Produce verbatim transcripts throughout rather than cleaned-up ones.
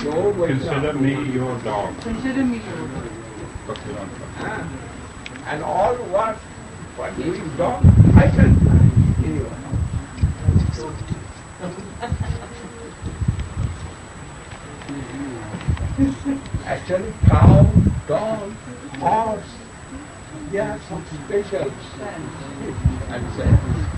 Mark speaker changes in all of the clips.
Speaker 1: Consider me your dog.
Speaker 2: Consider me your dog.
Speaker 3: Ah. And all what for doing dog, I can anyway. Actually, cow, dog, horse, they have some special and say.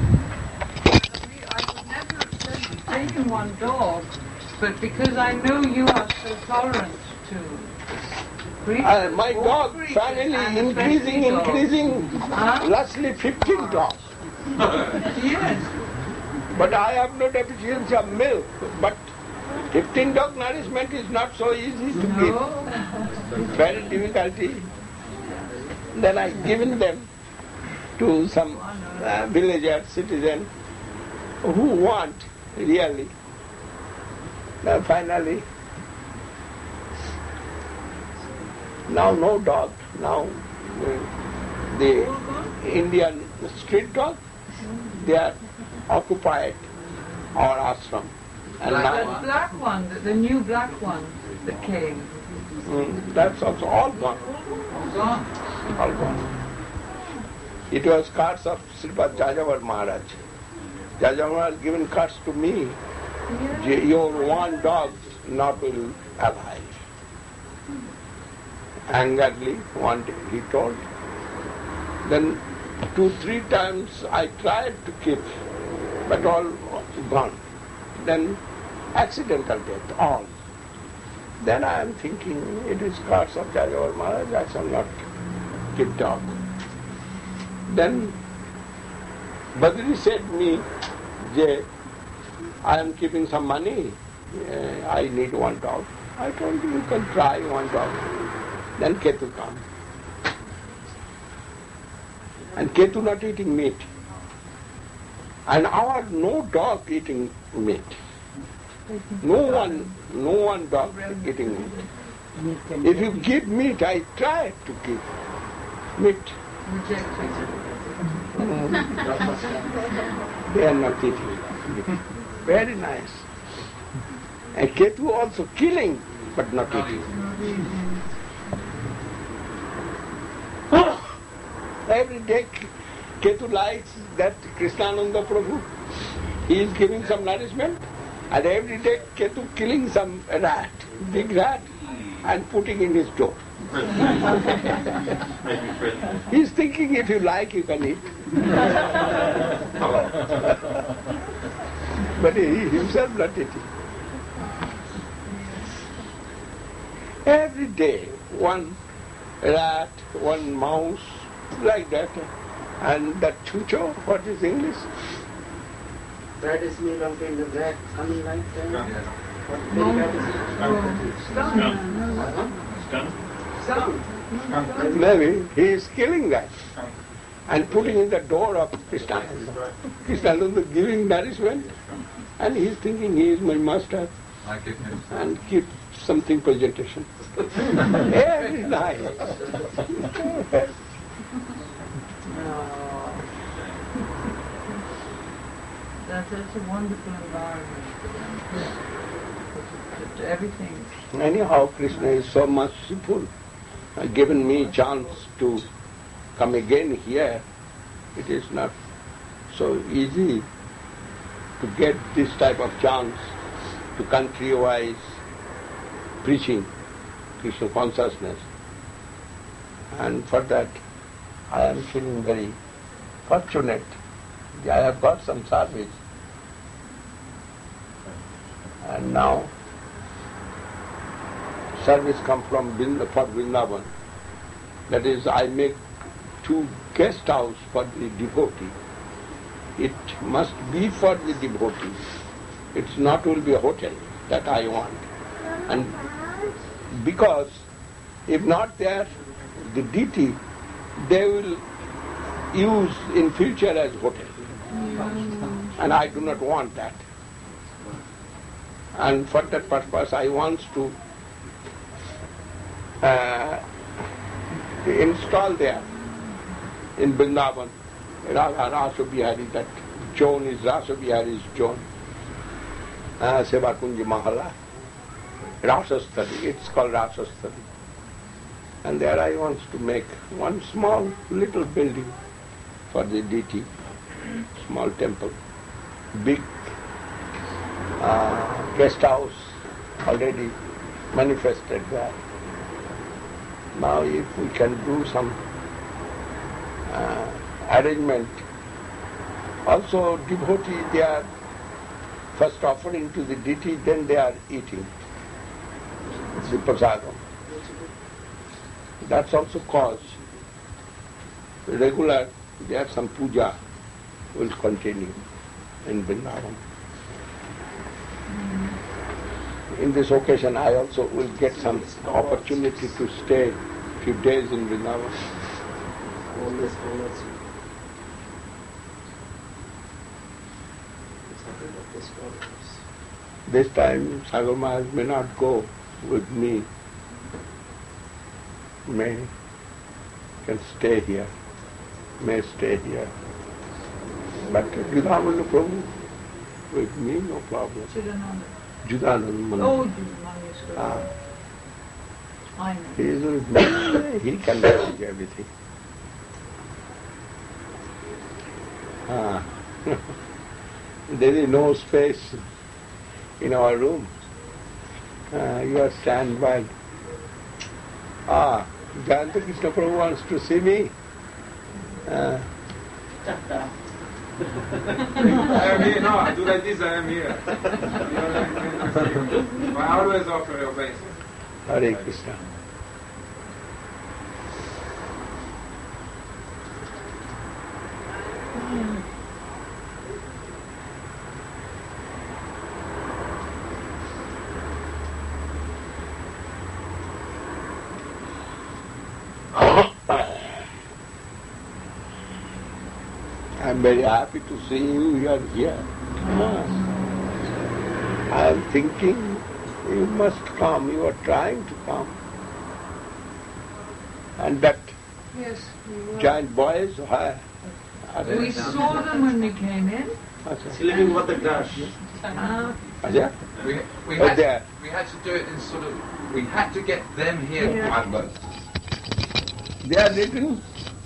Speaker 2: I would never have said you've taken one dog, but because I know you are so tolerant to creatures.
Speaker 3: Uh, my
Speaker 2: all
Speaker 3: dog
Speaker 2: creatures,
Speaker 3: family
Speaker 2: and
Speaker 3: increasing,
Speaker 2: especially dogs.
Speaker 3: increasing,
Speaker 2: Huh?
Speaker 3: lastly fifteen dogs.
Speaker 2: Yes.
Speaker 3: But I have no deficiency of milk. But fifteen dog nourishment is not so easy to
Speaker 2: No.
Speaker 3: give. Very difficulty. Then I given them to some uh, villager, citizen who want really. Now finally, now no dog. Now uh, the Indian street dog, they are occupied our ashram. And
Speaker 2: That
Speaker 3: now,
Speaker 2: black one, the, the new black one that came.
Speaker 3: mm, that's also all gone.
Speaker 2: Gone.
Speaker 3: All gone. It was cards of Sripad Jajavar Maharaj. Jajavar Maharaj given cards to me.
Speaker 2: Yeah.
Speaker 3: Your one dog not will alive. Angrily, one day he told. Then two, three times I tried to keep, but all gone. Then accidental death, all. Then I am thinking, it is cards of Jajavar Maharaj, I shall not keep dog. Then Badri said to me, Jay, I am keeping some money, uh, I need one dog. I told him, you can try one dog. Then Ketu come. And Ketu not eating meat. And our no dog eating meat. No one, no one dog eating meat. If you give meat, I try to give meat.
Speaker 2: Rejected.
Speaker 3: They are not eating. Very nice. And Ketu also killing, but not eating. Every day Ketu likes that Krishnananda Prabhu, he is giving some nourishment, and every day Ketu killing some rat, big rat, and putting in his door. He is thinking if you like you can eat. But he himself not eating. Every day one rat, one mouse, like that. And that chucho, what is English?
Speaker 4: That is me lumping the rat coming like that. What
Speaker 3: Maybe he is killing that and putting in the door of Krishnananda. Krishnananda giving nourishment, and he is thinking he is my master and keep something presentation. Every night.
Speaker 2: That's such a wonderful environment for them. To everything.
Speaker 3: Anyhow, Krishna is so merciful, uh, given me chance to come again here. It is not so easy to get this type of chance to country-wise preaching Krishna consciousness. And for that, I am feeling very fortunate. I have got some service. And now, service come from Vrind- for Vrindavan. That is, I make two guest house for the devotee. It must be for the devotee. It's not will be a hotel that I want. And because if not there, the deity, they will use in future as hotel. And I do not want that. And for that purpose, I want to uh, install there in Vrindavan, Radha Rasa Bihari, that zone is Rasa Bihari's zone, uh, Seva Kunji Mahala. Rasastali. It's called Rasastali. And there I want to make one small little building for the deity, small temple, big uh, guest house already manifested there. Now if we can do some uh, arrangement, also devotee, they are first offering to the deity, then they are eating the prasadam. That's also cause regular, there some puja will continue in Vrindavan. In this occasion I also will get some opportunity to stay a few days in Vrindavan.
Speaker 4: Always follows you.
Speaker 3: This time Sagar Maharaj may not go with me, may can stay here, may stay here. But Judananda Prabhu with me, no problem.
Speaker 2: Chidananda.
Speaker 3: Judananda.
Speaker 2: Oh, Judananda.
Speaker 3: Ah,
Speaker 2: I know.
Speaker 3: he is with me. He can manage everything. Ah. There is no space in our room. Uh, you are stand by. Ah, Jayanta Krishna Prabhu wants to see me. Uh,
Speaker 1: I am here. No, do like this, I am here. I always offer obeisance.
Speaker 3: Hare Krishna. I am very happy to see you. You are here. I am thinking you must come. You are trying to come. And that
Speaker 2: Yes, we were.
Speaker 3: giant boys, why? Are they?
Speaker 2: We saw them when we came in.
Speaker 3: Acha.
Speaker 5: living with the dash.
Speaker 2: Uh,
Speaker 3: Acha?
Speaker 6: We, we,
Speaker 3: Oh,
Speaker 6: had
Speaker 3: there.
Speaker 6: to, we had to do it in sort of, we had to get them here.
Speaker 2: Yeah.
Speaker 6: But
Speaker 3: They are written.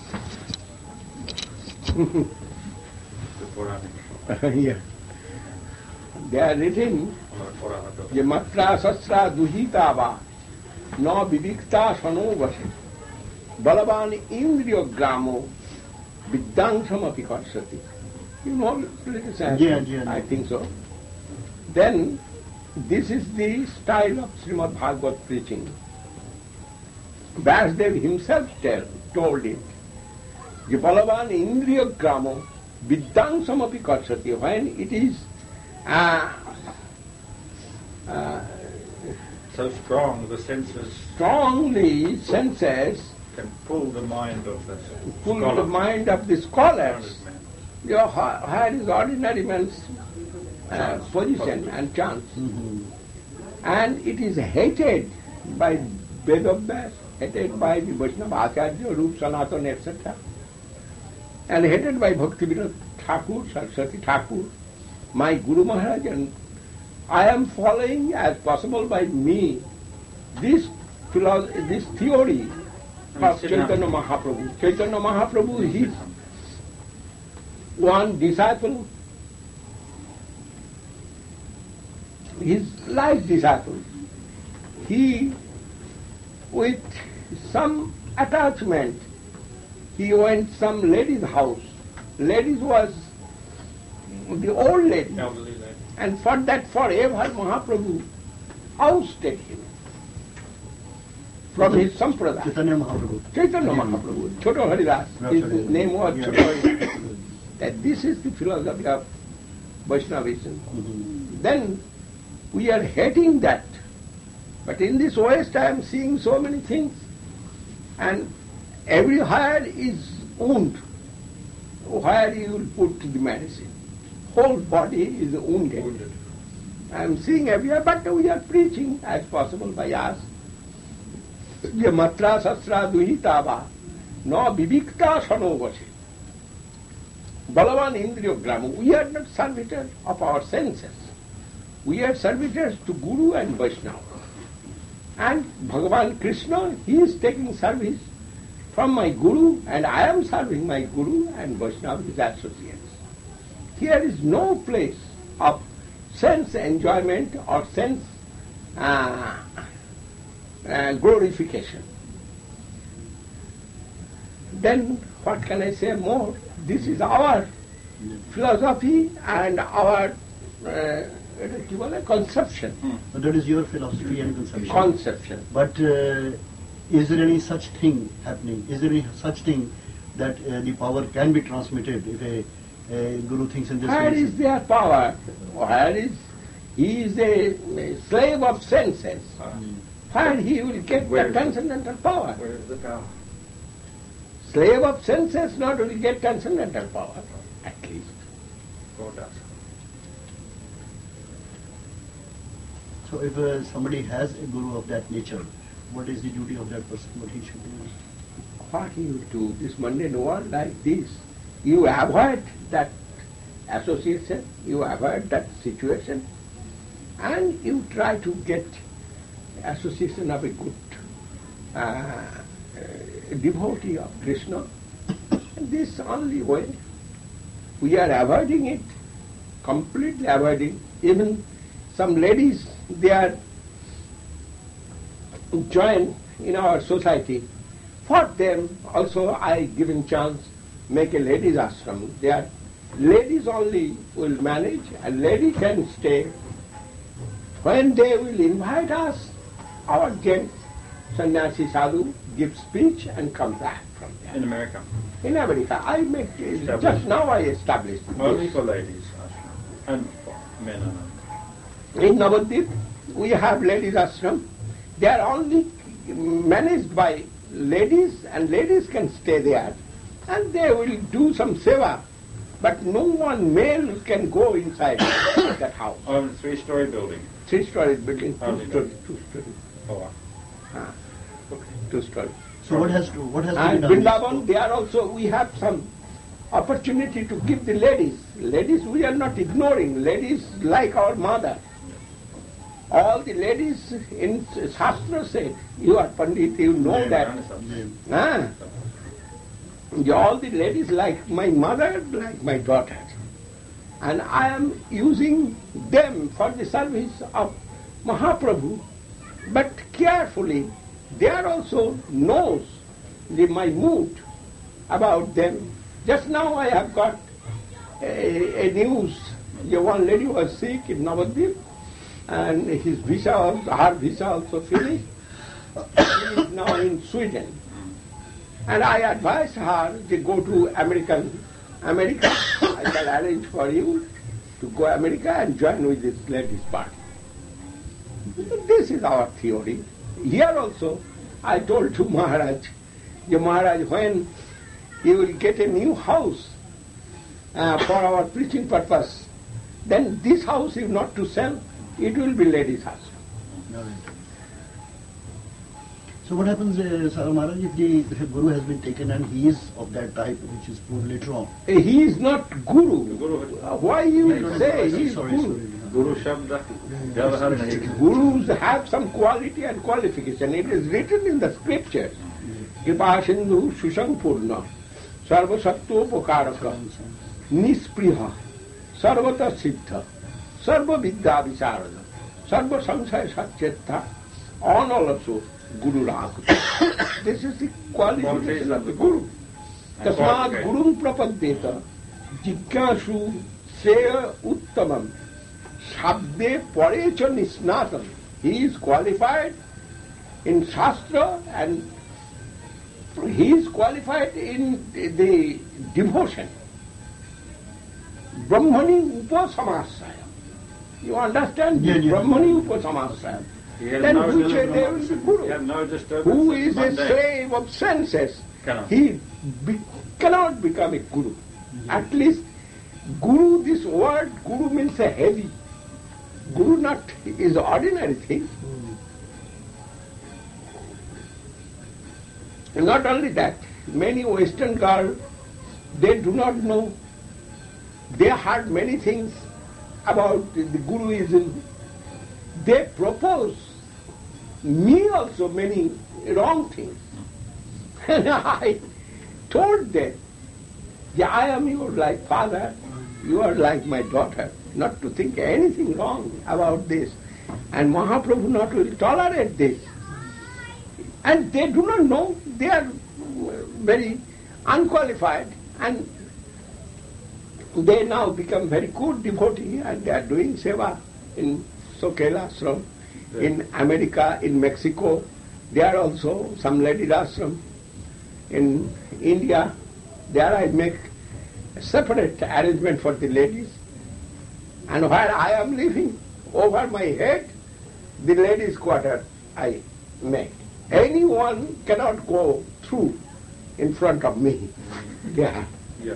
Speaker 3: Yeah. They are written. ये मत्रा शस्त्रा दुहिता वा न विविक्ता शनो वसे बलवान इंद्रियो ग्रामो विद्यांशम अपि कर्षति. You know little sense?
Speaker 5: Yeah, yeah,
Speaker 3: I
Speaker 5: yeah.
Speaker 3: think so. Then this is the style of Srimad Bhagavad preaching. Vyasdev himself tell, told it. The balavan indriya gramo vidyangsham api karshati. When it is uh, uh,
Speaker 7: So strong, the senses
Speaker 3: strongly senses
Speaker 7: can pull the mind of the
Speaker 3: pull
Speaker 7: scholar.
Speaker 3: the mind of the scholars.
Speaker 7: Learned man.
Speaker 3: Your where is ordinary man's uh, position and chance. And it is hated by Vedabhyas, hated by the Vaishnava Acharya, Rup Sanatana, et cetera. And hated by Bhaktivedanta Thakur, Saraswati Thakur, my Guru Maharaj, and I am following as possible by me this philosophy, this theory of Chaitanya Mahaprabhu. Chaitanya Mahaprabhu, his one disciple, his life disciple, he, with some attachment, he went some lady's house. Ladies was the old lady.
Speaker 7: Elderly lady.
Speaker 3: And for that forever Mahaprabhu ousted him from his sampradaya.
Speaker 5: Chaitanya Mahaprabhu.
Speaker 3: Chaitanya Mahaprabhu, Choto Haridas, his
Speaker 5: Right.
Speaker 3: name was
Speaker 5: Yeah.
Speaker 3: Choto Haridas. That this is the philosophy of Vaishnavism. Then we are hating that. But in this West I am seeing so many things. And everywhere is wound. Where you will put the medicine. Whole body is wounded.
Speaker 7: Wounded.
Speaker 3: I am seeing everywhere, but we are preaching as possible by us. Ye matra sastra duhita va na vivikta sano vase. Balavan indriyo gramo. We are not servitors of our senses. We are servitors to Guru and Vaishnava. And Bhagavan Krishna, he is taking service from my Guru, and I am serving my Guru and Vaishnava, his associates. Here is no place of sense enjoyment or sense uh, uh, glorification. Then what can I say more? This is our philosophy and our uh, conception.
Speaker 5: But that is your philosophy and conception.
Speaker 3: Conception.
Speaker 5: But uh, is there any such thing happening? Is there any such thing that uh, the power can be transmitted if a, a guru thinks in this way?
Speaker 3: Where is their power? Where is he is a, a slave of senses? Where he will get
Speaker 1: Where
Speaker 3: the
Speaker 1: is
Speaker 3: transcendental power?
Speaker 1: Where is the power?
Speaker 3: Slave of senses not will get transcendental power, at least.
Speaker 1: God does.
Speaker 5: So if uh, somebody has a guru of that nature, what is the duty of that person? What he should do?
Speaker 3: What he will do, this mundane world like this, you avoid that association, you avoid that situation, and you try to get association of a good uh, uh, devotee of Krishna. And this only way. We are avoiding it, completely avoiding. Even some ladies, they are joined in our society. For them also I giving chance, make a ladies ashram. They are ladies only will manage, and lady can stay. When they will invite us, our gents, sannyasi sadhu, give speech and come back from there.
Speaker 7: In America.
Speaker 3: In America, I make, just now I established
Speaker 7: Only
Speaker 3: this.
Speaker 7: for ladies, ashram. And for men and
Speaker 3: In Navadvip, we have ladies ashram. They are only managed by ladies, and ladies can stay there, and they will do some seva. But no one male can go inside that house.
Speaker 7: oh, a three-story building.
Speaker 3: Three-story building,
Speaker 7: Only
Speaker 3: two-story,
Speaker 7: that.
Speaker 3: two-story,
Speaker 7: Oh, wow.
Speaker 3: ah,
Speaker 7: Okay.
Speaker 3: two-story.
Speaker 5: So what has to what has to
Speaker 3: And
Speaker 5: be done?
Speaker 3: Vrindavan, they are also, we have some opportunity to give the ladies. Ladies, we are not ignoring. Ladies like our mother. All the ladies in Shastra said, you are Pandit, you know
Speaker 7: Yeah,
Speaker 3: that.
Speaker 7: yeah.
Speaker 3: Ah. All the ladies like my mother, like my daughter. And I am using them for the service of Mahaprabhu, but carefully. They are also knows the, my mood about them. Just now I have got a, a news. One lady was sick in Navadvip, and his visa, also, her visa also finished. She is now in Sweden. And I advised her to go to American, America. I shall arrange for you to go America and join with this ladies' party. This is our theory. Here also, I told to Maharaj, "Ya Maharaj, when you will get a new house uh, for our preaching purpose, then this house is not to sell, it will be ladies' house."
Speaker 5: No. So what happens, uh, Sara Maharaj, if the if a guru has been taken and he is of that type, which is proved later on?
Speaker 3: He is not guru.
Speaker 7: Guru-
Speaker 3: Uh, Why you
Speaker 5: Sorry,
Speaker 3: say he is
Speaker 5: sorry,
Speaker 3: guru?
Speaker 5: sorry.
Speaker 7: Guru Shabda. Vyavahar nahi.
Speaker 3: Gurus have some quality and qualification. It is written in the scriptures. Kripa Sindhu Sushampurna Sarva Sattva Pokaraka Nispriha Sarvata Siddha Sarva Vidya Visarada Sarva Samsaya Satchetta Analaso Guru Rakuta. This is the qualification of the Guru. Tasmat Gurum Prapaddeta Jigyashu Seya Uttamam Shabde Parecha Nisnatam. He is qualified in Shastra and he is qualified in the, the devotion. Brahmani Upasamasaya. You understand?
Speaker 5: Yeah, yeah.
Speaker 3: Brahmani Upasamasaya.
Speaker 7: He has
Speaker 3: Then
Speaker 7: no
Speaker 3: which way
Speaker 7: disturbance-
Speaker 3: they will be Guru?
Speaker 7: He has no disturbance.
Speaker 3: Who is a
Speaker 7: Mundane.
Speaker 3: slave of senses,
Speaker 7: Cannot.
Speaker 3: he be, cannot become a Guru. At least Guru, this word Guru means a heavy. Guru not is ordinary thing. And not only that, many Western girls, they do not know. They heard many things about the, the Guruism. They propose me also many wrong things. And I told them, yeah, I am your like father, you are like my daughter, not to think anything wrong about this. And Mahaprabhu not will tolerate this. And they do not know, they are very unqualified, and they now become very good devotee, and they are doing seva in Sokela ashram, in America, in Mexico. There are also some ladies ashram. In India, there I make a separate arrangement for the ladies. And where I am living, over my head, the ladies' quarter I make. Anyone cannot go through in front of me. Yeah.
Speaker 1: Yeah.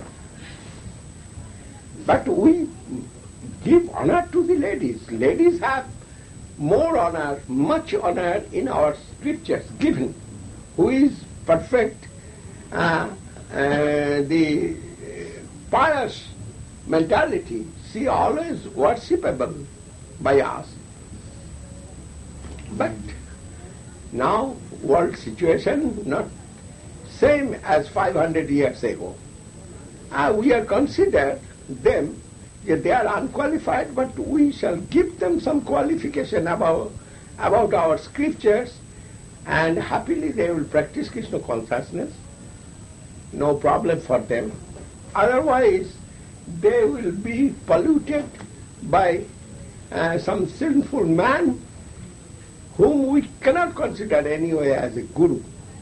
Speaker 3: But we give honor to the ladies. Ladies have more honor, much honor in our scriptures given. Who is perfect, uh, uh, the pious mentality, she always worshipable by us. But now world situation not same as five hundred years ago. Uh, we are considered them, yeah, they are unqualified, but we shall give them some qualification about, about our scriptures, and happily they will practice Krishna consciousness. No problem for them. Otherwise, they will be polluted by uh, some sinful man whom we cannot consider anyway as a guru.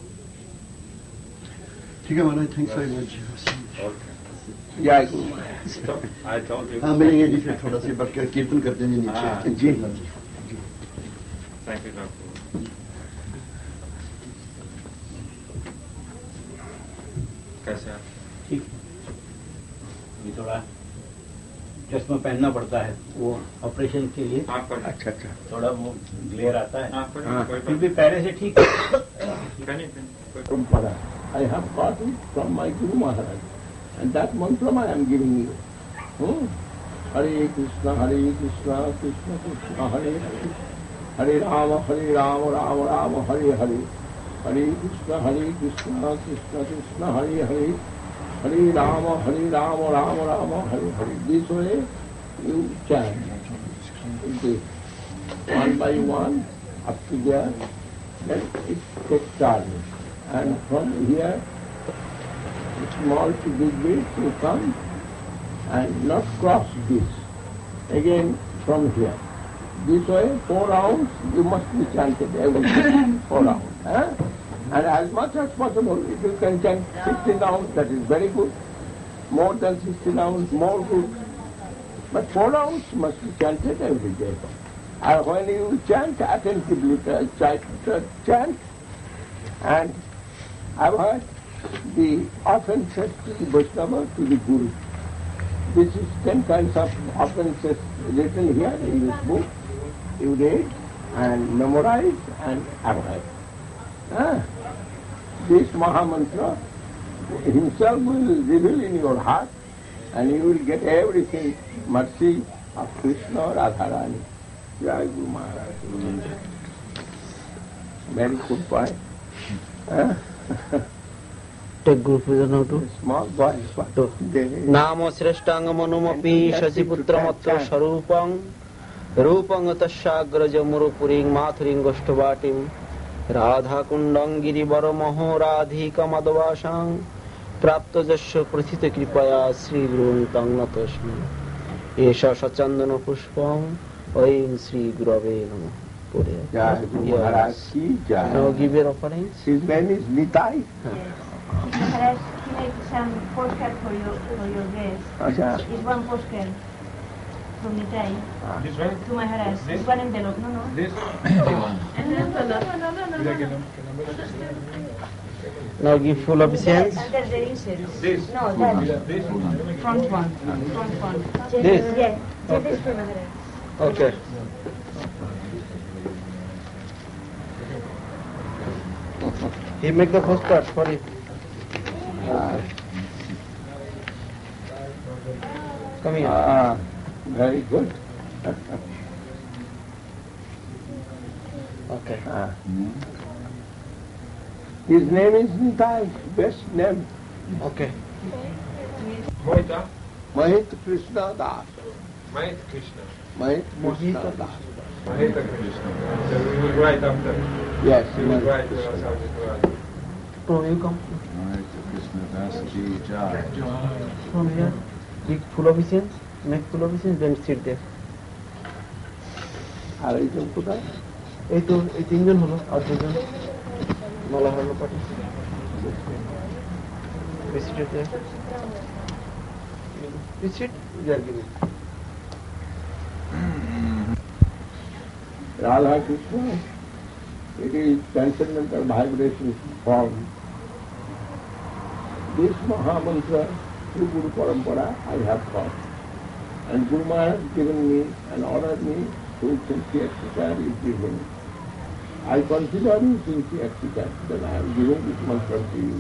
Speaker 5: ठीक है महाराज, thanks very much.
Speaker 3: जय Guru Maharaj.
Speaker 7: I told you.
Speaker 5: हाँ मिलेंगे जी, फिर थोड़ा सा बढ़ कर कीर्तन करते हैं नीचे.
Speaker 3: जी.
Speaker 7: Thank you, doctor. कैसे आप?
Speaker 8: ठीक. ये थोड़ा चश्मा पहनना पड़ता है वो ऑपरेशन के लिए.
Speaker 7: आप पर
Speaker 3: अच्छा अच्छा.
Speaker 8: थोड़ा वो ग्लेयर आता है.
Speaker 7: आप पर
Speaker 3: हाँ.
Speaker 7: कोई
Speaker 8: फिर भी पहले से ठीक है.
Speaker 7: पहनी पहनी कोई
Speaker 3: Parampara. I have got it from my Guru Maharaj, and that mantra I am giving you. Hmm? Hare Krishna, Hare Krishna, Krishna Krishna, Hare Hare, Hare Rama, Hare Rama, Rama Rama, Hare Hare, Hare Krishna, Hare Krishna, Krishna Krishna, Hare Hare, Hare Rama, Hare Rama, Rama Rama, Hare Hare. This way you chant. Okay. One by one, up to there, then it takes turn. And from here, small to big bit, you come and not cross this. Again from here. This way, four rounds, you must be chanted every day. Four rounds. Eh? And as much as possible, if you can chant sixty rounds, that is very good. More than sixty rounds, more good. But four rounds must be chanted every day. And when you chant attentively, chant, and I've heard the offences to the Vaishnava, to the Guru. This is ten kinds of offences written here in this book. You read and memorize and avoid. Ah. This Mahamantra himself will reveal in your heart, and you will get everything, mercy of Krishna or Radharani. Jai Guru Maharaj. Very good point. Ah.
Speaker 4: Take group with an auto.
Speaker 3: Small boy.
Speaker 4: Namo Srestanga Manumapi Shasiputramattra Sarupang Rupang Tashagraja Murupuring Mathuring Goshtavatim Radha Kundang Girivara Maho Radhika Madhavashang Prapta Jasya Prathita Kripaya Sri Gurun Tangnatashmi Esha Sachandana Pushpam Aim Sri Gurave Namo.
Speaker 3: Jai Guru Maharaj ki Jai.
Speaker 4: Now give your offerings.
Speaker 3: His name is Nitai.
Speaker 9: Maharaj, he made some postcard for your for your guest.
Speaker 3: Asha.
Speaker 9: It's one postcard from Nitai
Speaker 1: This one?
Speaker 9: to Maharaj.
Speaker 1: This?
Speaker 9: It's one envelope, no, no.
Speaker 1: This?
Speaker 9: And then no, no, no, no, no, no, no.
Speaker 4: Now give full obeisance.
Speaker 9: And then the incense.
Speaker 1: This?
Speaker 9: No, that.
Speaker 1: This?
Speaker 2: Front one. Front one.
Speaker 4: This?
Speaker 9: Yeah, take this for Maharaj.
Speaker 4: Okay. He make the postcard for you. Come here.
Speaker 3: Ah, very good.
Speaker 4: Okay.
Speaker 3: Uh, his name is Nitai, best name.
Speaker 4: Okay.
Speaker 1: Mohita?
Speaker 3: Mahit Krishna Das.
Speaker 1: Mahit Krishna.
Speaker 3: Mahit Krishna
Speaker 4: Mohita
Speaker 3: Das.
Speaker 1: Mahita Krishna. So we will write after.
Speaker 3: Yes,
Speaker 1: We will
Speaker 3: Mahit
Speaker 1: write to
Speaker 3: Krishna
Speaker 1: us how
Speaker 3: Das.
Speaker 1: to write.
Speaker 4: From you come?
Speaker 6: Krishna Das Ki Jai.
Speaker 4: From here. Big full obeisance. Make full obeisance, then sit there.
Speaker 3: আর এইজন কোথায়?
Speaker 4: এই তো এই তিনজন হলো আর দুজন মালা হলো party visited there visit there giving
Speaker 3: Radha Krishna, it is transcendental vibration form. This Mahamantra through Guru Parampara I have taught. And Guru Maharaj has given me and ordered me to sincere exercise is given. I consider you sincere exercise that I am giving this mantra to you.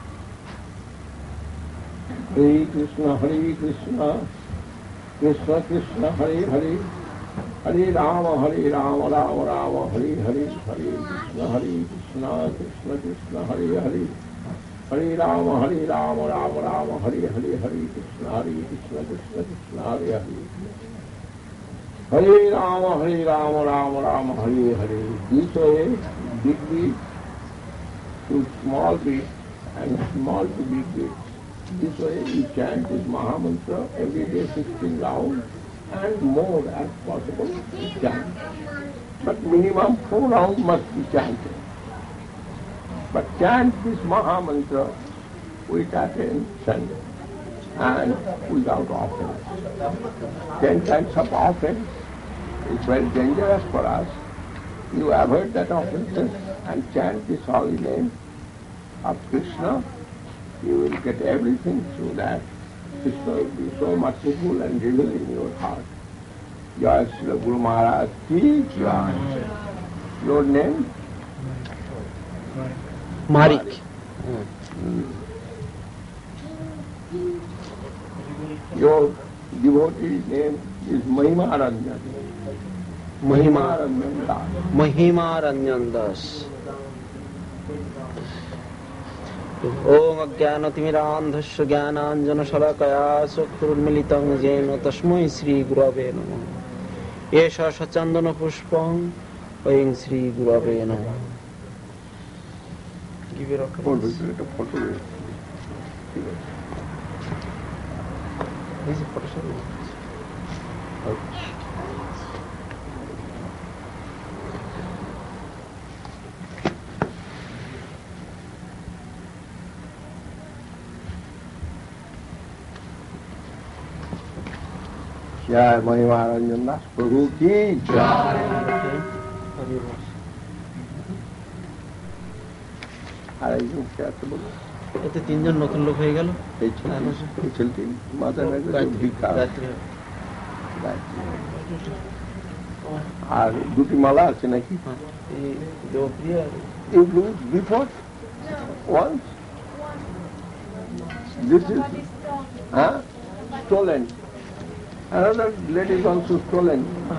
Speaker 3: Hare Krishna, Hare Krishna, Krishna Krishna, Hare Hare, Hare Rama, Hare Rama, Rama Rama, Hare Hare, Hare Krishna, Hare Krishna, Krishna Krishna, Hare Hare, Hare Rama, Hare Rama, Rama Rama, Hare Hare, Hare Krishna, Hare Krishna, Krishna Krishna, Hare Hare. Hare Rama, Hare Rama, Rama Rama, Hare Hare. This way, big beat to small beat and small to big beat. This way you chant this Mahamantra every day sixteen rounds and more as possible chant. But minimum four rounds must be chanted. But chant this Mahamantra with attention and without offense. Ten times of offense is very dangerous for us. You avoid that offenses and chant this holy name of Krishna. You will get everything through that. Krishna will be so merciful and reveal in your heart. Jai Srila Guru Maharaj Ki Jai. Your name?
Speaker 4: Marik.
Speaker 3: Mm. Your devotee name is Mahima Ranjan.
Speaker 4: Mahima
Speaker 3: Ranjan Das.
Speaker 4: Mahima Ranjan Das. ओम अज्ञानतिमिरान्धस्य ज्ञानाञ्जनशलाकया चक्षुरुन्मीलितं येन तस्मै श्रीगुरवे नमः एष सचन्दनपुष्पं वयं श्रीगुरवे नमः Give your
Speaker 3: Photo, a photo.
Speaker 4: This is photo.
Speaker 3: Jai Mahima Ranjan Das Prabhu Ki Jai. আর একজন কে আছে বলো?
Speaker 4: এতে তিনজন নতুন লোক হয়ে গেল।
Speaker 3: এই ছেলেটি মাথা ভিক্ষা আর দুটি মালা আছে নাকি? You lose before once. This is huh? stolen. Another lady is also stolen.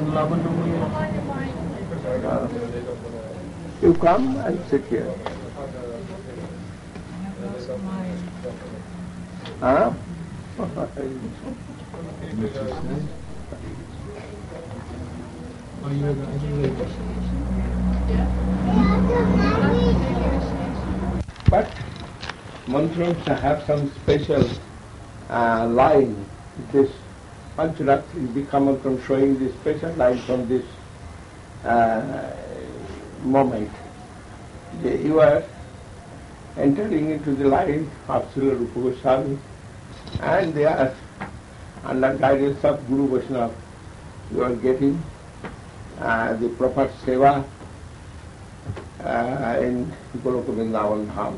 Speaker 3: Uh, you come and sit here. Huh? But mantras have some special uh, line. It is Pancharatri Bhikkha showing the special line from this uh, moment. You are entering into the line of Srila Rupa Goswami, and they are under guidance of Guru Vaishnava. You are getting uh, the proper seva uh, in Goloka Vrindavan Dham.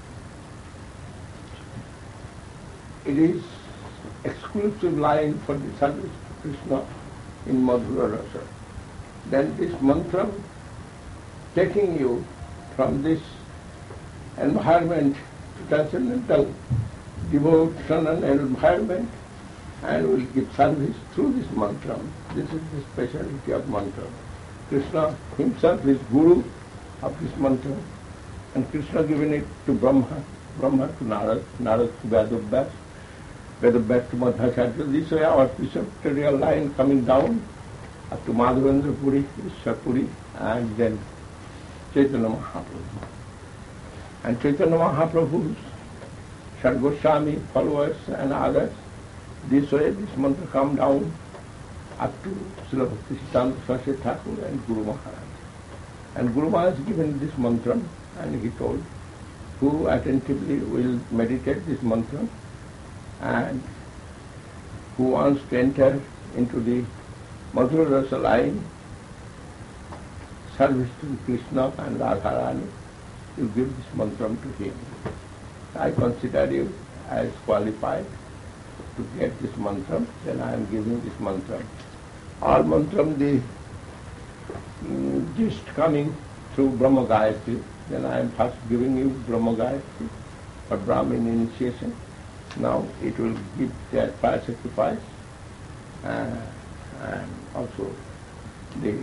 Speaker 3: It is exclusive line for the service to Krishna in Madhura Rasa. Then this mantra taking you from this environment to transcendental devotional environment and will give service through this mantra. This is the speciality of mantra. Krishna himself is guru of this mantra, and Krishna given it to Brahma, Brahma to Narad, Narad to Vedabhyas, Vedabhyas to Madhacharya. This way our preceptorial line coming down up to Madhavendra Puri, Ishwar and then Chaitanya Mahaprabhu. And Chaitanya Mahaprabhu's Shad Goswami followers and others, this way this mantra come down up to Srila Bhakti Siddhanta Saraswati Thakur and Guru Maharaj. And Guru Maharaj given this mantra, and he told, who attentively will meditate this mantra and who wants to enter into the Madhura Rasa line, service to Krishna and Radharani, you give this mantra to him. I consider you as qualified to get this mantra, then I am giving this mantra. All mantram, the mm, gist coming through Brahma Gayatri, then I am first giving you Brahma Gayatri for Brahmin initiation. Now it will give that fire sacrifice uh, and also the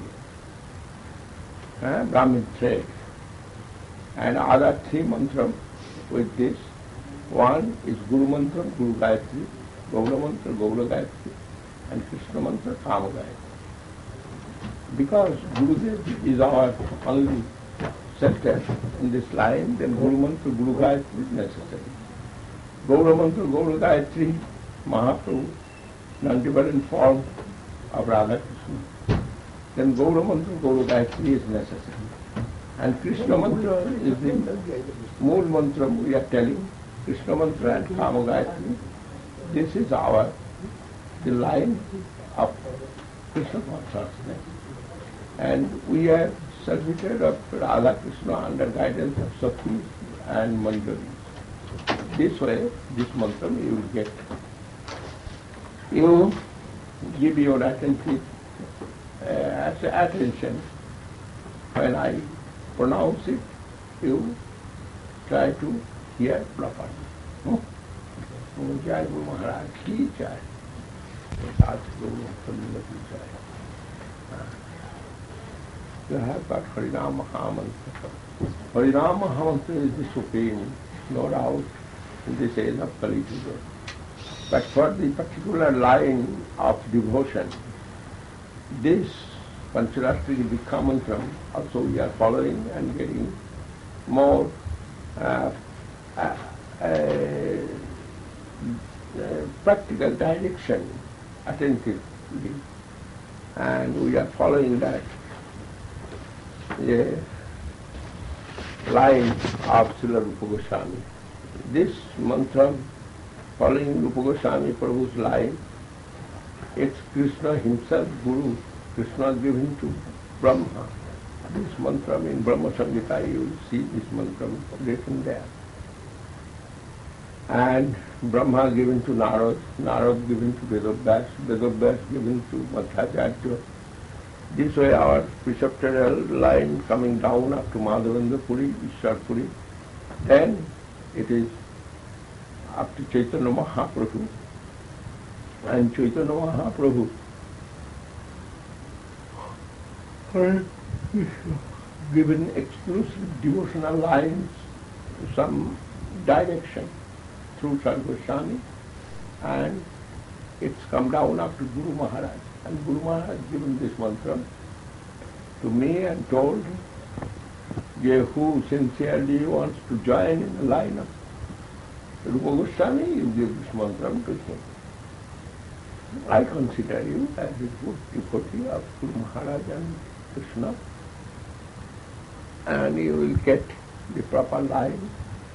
Speaker 3: uh, Brahmin thread. And other three mantram with this. One is Guru mantra, Guru Gayatri, Gaura mantra, Gaura Gayatri, and Krishna mantra, Kama Gayatri. Because Gurudev is our only shelter in this line, then Guru mantra, Guru Gayatri is necessary. Gaura mantra, Gaura Gayatri, Mahaprabhu, non-different form of Radha Krishna. Then Gaura mantra, Gaura Gayatri is necessary. And Krishna mantra is the mool mantra we are telling, Krishna mantra and Kama Gayatri. This is our, the line of Krishna consciousness. And we are servitor of Radha Krishna under guidance of Sakhi and Manjari. This way, this mantra you will get. You give your attentive uh, attention when I pronounce it, you try to hear properly. Oh, Jai Guru Maharaj ki Jai. Sat Guru Maharaj ki Jai. You have got Harinam Mahamantra. Harinam Mahamantra is the supreme, no doubt, in this age of Kali Yuga. But for the particular line of devotion, this Pancharashtra Dikha mantra also we are following and getting more uh, uh, uh, uh, practical direction attentively, and we are following that uh, line of Srila Rupa Goswami. This mantra, following Rupa Goswami Prabhu's line, it's Krishna himself, Guru. Krishna given to Brahma. This mantra in Brahma Samhita, you will see this mantra written there. And Brahma given to Narad, Narad given to Vedabhyas, Vedabhyas given to Madhacharya. This way our preceptorial line coming down up to Madhavendra Puri, Ishwar Puri. Then it is up to Chaitanya Mahaprabhu. And Chaitanya Mahaprabhu are given exclusive devotional lines, some direction through Sat Goswami, and it's come down up to Guru Maharaj. And Guru Maharaj given this mantra to me and told, who sincerely wants to join in the line of Rupa Goswami, you give this mantra to him. I consider you as a good devotee of Guru Maharaj and Krishna, and you will get the proper line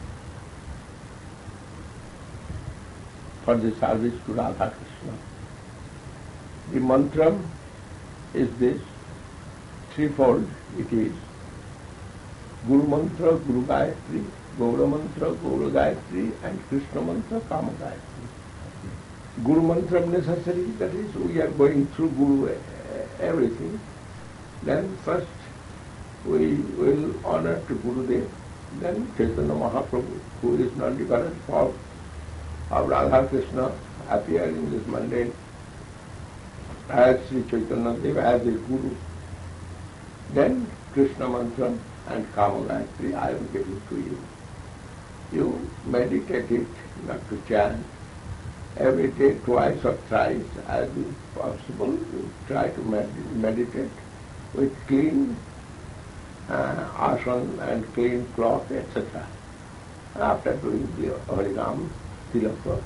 Speaker 3: for the service to Radha Krishna. The mantra is this, threefold it is. Guru mantra, Guru Gayatri, Gaura mantra, Gaura Gayatri, and Krishna mantra, Kama Gayatri. Guru mantra necessary, that is, we are going through Guru uh, everything. Then first we will honor to Gurudev, then Chaitanya Mahaprabhu, who is non-different form of Radha Krishna, appear in this mundane as Sri Chaitanya Dev, as a Guru. Then Krishna mantra and Kamagayatri I will give it to you. You meditate it, not to chant. Every day, twice or thrice, as is possible, you try to med- meditate with clean uh, asana and clean cloth, et cetera. After doing the Harinam, Tilaka,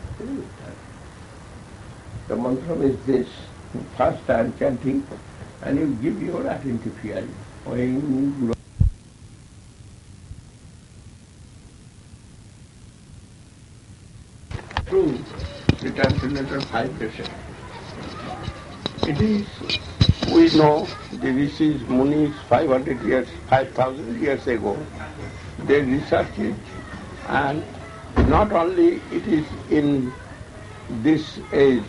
Speaker 3: the mantra is this. First I am chanting, and you give your identifier. Om through the transcendental vibration. It is, we know the rishis, munis, five hundred years, five thousand years ago, they researched it, and not only it is in this age,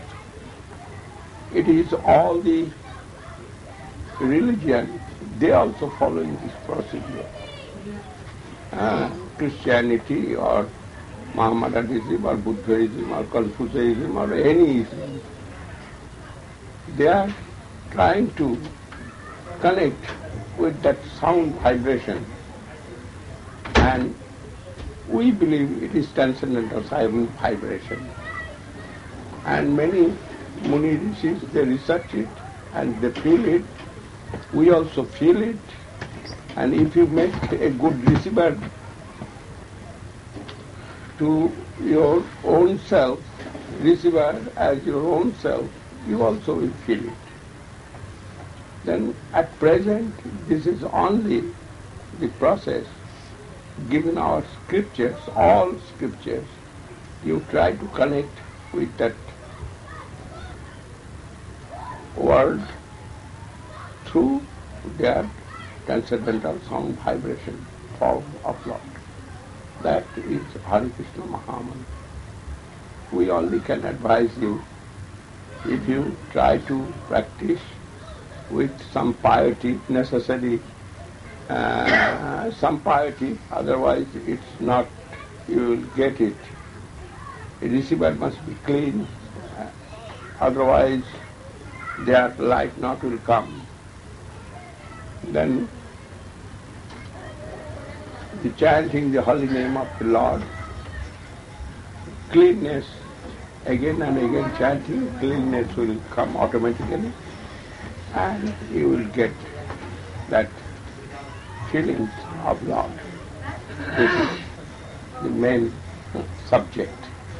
Speaker 3: it is all the religion, they also following this procedure. Uh, Christianity or Mohammedanism or Buddhism or Confucianism or any Islam, they are trying to connect with that sound vibration, and we believe it is transcendental sound vibration. And many Muni Rishis, they research it and they feel it. We also feel it, and if you make a good receiver to your own self, receiver as your own self, you also will feel it. Then at present, this is only the process. Given our scriptures, all scriptures, you try to connect with that world through their transcendental sound vibration form of Lord. That is Hare Krishna Mahamantra. We only can advise you, if you try to practice with some piety, necessary uh, some piety, otherwise it's not, you will get it. A receiver must be clean, uh, otherwise their light not will come. Then the chanting the holy name of the Lord, cleanness, again and again chanting, cleanness will come automatically, and you will get that feelings of Lord. This is the main subject.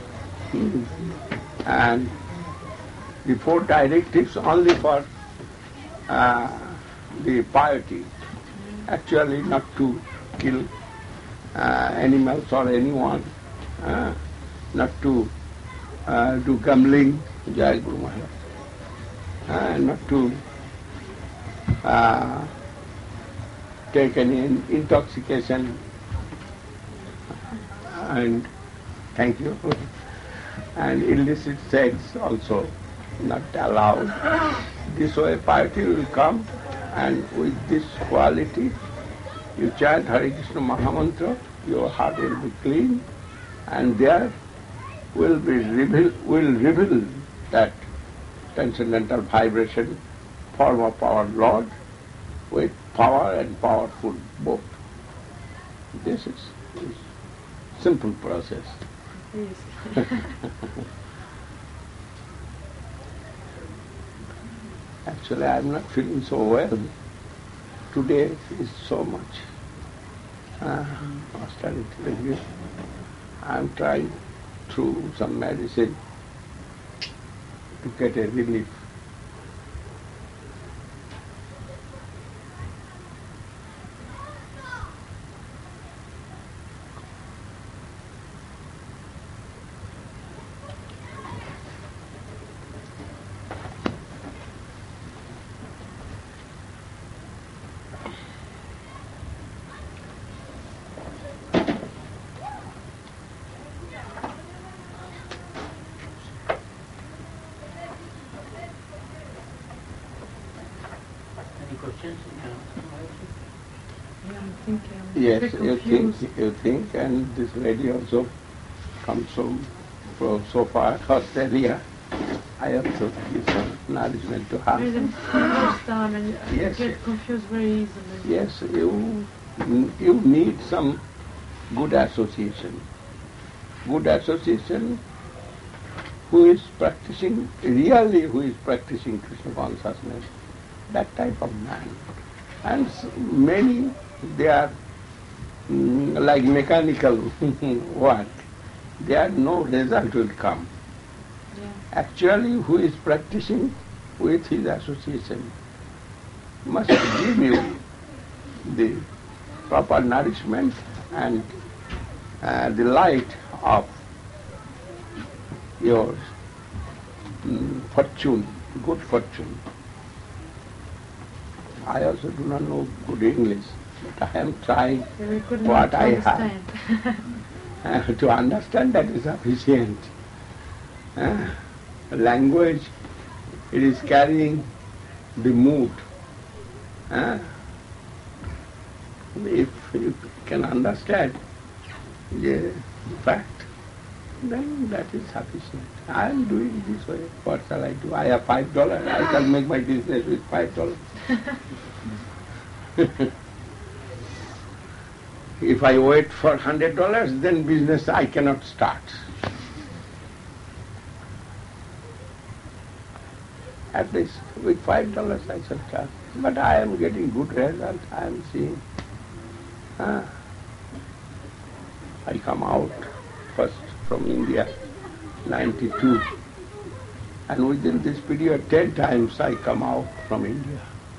Speaker 3: And the four directives only for uh, the piety, actually not to kill uh, animals or anyone, uh, not to uh, do gambling, Jai Guru Maharaj, uh, not to uh, take any intoxication, and thank you, and illicit sex also not allowed. This way piety will come, and with this quality you chant Hare Krishna Mahamantra, your heart will be clean, and there will be reveal, will reveal that transcendental vibration, form of our Lord, with power and powerful both. This is, is simple process. Yes. Actually, I am not feeling so well. Today is so much uh, austerity. I am trying through some medicine to get a relief. Yes, you think, you think, and this lady also comes from, from so far, Australia. I also give some nourishment to her.
Speaker 10: Very the first time, and
Speaker 3: Yes.
Speaker 10: you get confused very easily.
Speaker 3: Yes, you, you need some good association. Good association who is practicing, really who is practicing Krishna consciousness, that type of man. And s- many, they are mm, like mechanical work. There no result will come.
Speaker 10: Yeah.
Speaker 3: Actually, who is practicing with his association must give you the proper nourishment and uh, the light of your mm, fortune, good fortune. I also do not know good English, but I am trying
Speaker 10: Very good
Speaker 3: what
Speaker 10: to
Speaker 3: I
Speaker 10: understand.
Speaker 3: have. Uh, to understand that is sufficient. Uh, language, it is carrying the mood. Uh, if you can understand the fact, then that is sufficient. I am doing this way. What shall I do? I have five dollars. I can make my business with five dollars. If I wait for hundred dollars, then business I cannot start. At least with five dollars I shall start. But I am getting good results. I am seeing. Ah. I come out first from India, ninety-two, and within this period, ten times I come out from India.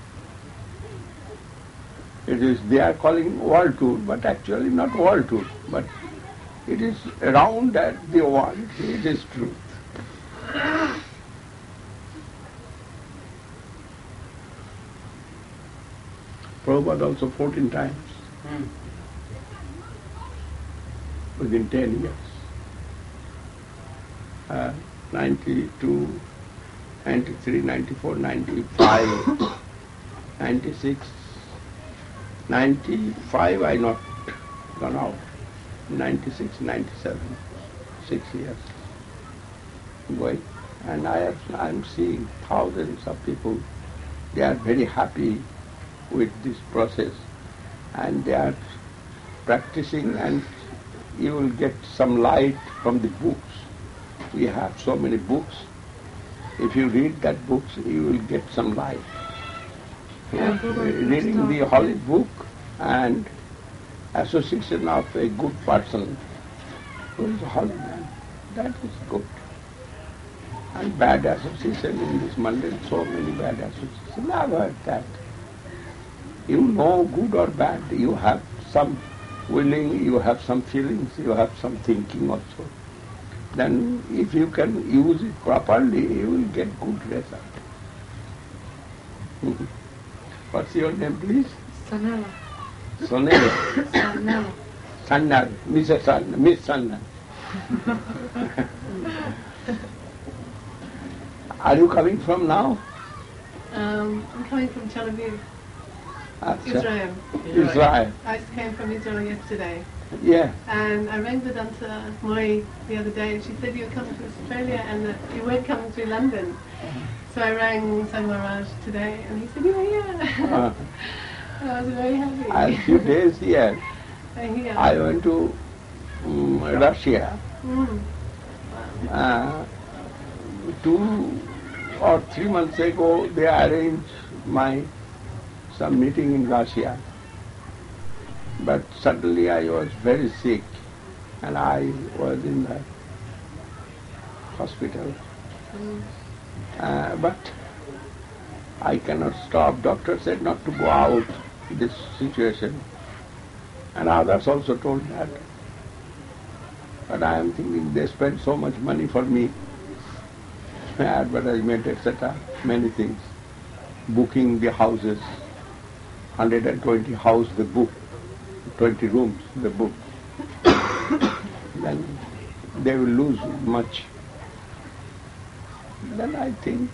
Speaker 3: It is, they are calling world tour, but actually not world tour, but it is around that the world, it is truth. Prabhupada also fourteen times within ten years. Uh, ninety-two, ninety-three, ninety-four, ninety-five, ninety-six, ninety-five I not gone out. ninety-six, ninety-seven, six years going. And I have, I am seeing thousands of people, they are very happy with this process and they are practicing, and you will get some light from the books. We have so many books. If you read that books, you will get some light. Yeah? Reading the holy book and association of a good person who is a holy man, that is good. And bad association in this mundane, so many bad associations. I've heard that. You know good or bad, you have some willing, you have some feelings, you have some thinking also. Then if you can use it properly, you will get good result. What's your name, please?
Speaker 10: Sanela.
Speaker 3: Sonela.
Speaker 10: Sanela.
Speaker 3: Sanna, Missus Sanna, Miss Sanna. Are you coming from now?
Speaker 11: Um, I'm coming from Tel Aviv,
Speaker 3: Achha.
Speaker 11: Israel.
Speaker 3: Israel.
Speaker 11: I came from Israel yesterday.
Speaker 3: Yeah.
Speaker 11: And I rang Vedanta Moi the other day, and she said you were coming to Australia and that you weren't coming to London. So I rang Sang Maharaj today, and he said, you're here.
Speaker 3: Uh,
Speaker 11: I was very happy.
Speaker 3: a few days here,
Speaker 11: I hear.
Speaker 3: I went to um, Russia.
Speaker 11: Mm.
Speaker 3: Uh, two or three months ago, they arranged my some meeting in Russia. But suddenly I was very sick, and I was in the hospital.
Speaker 11: Mm.
Speaker 3: Uh, but I cannot stop. Doctor said not to go out in this situation. And others also told that. But I am thinking they spend so much money for me, advertisement, et cetera, many things. Booking the houses, one hundred twenty house the book, twenty rooms the book. Then they will lose much. Then I think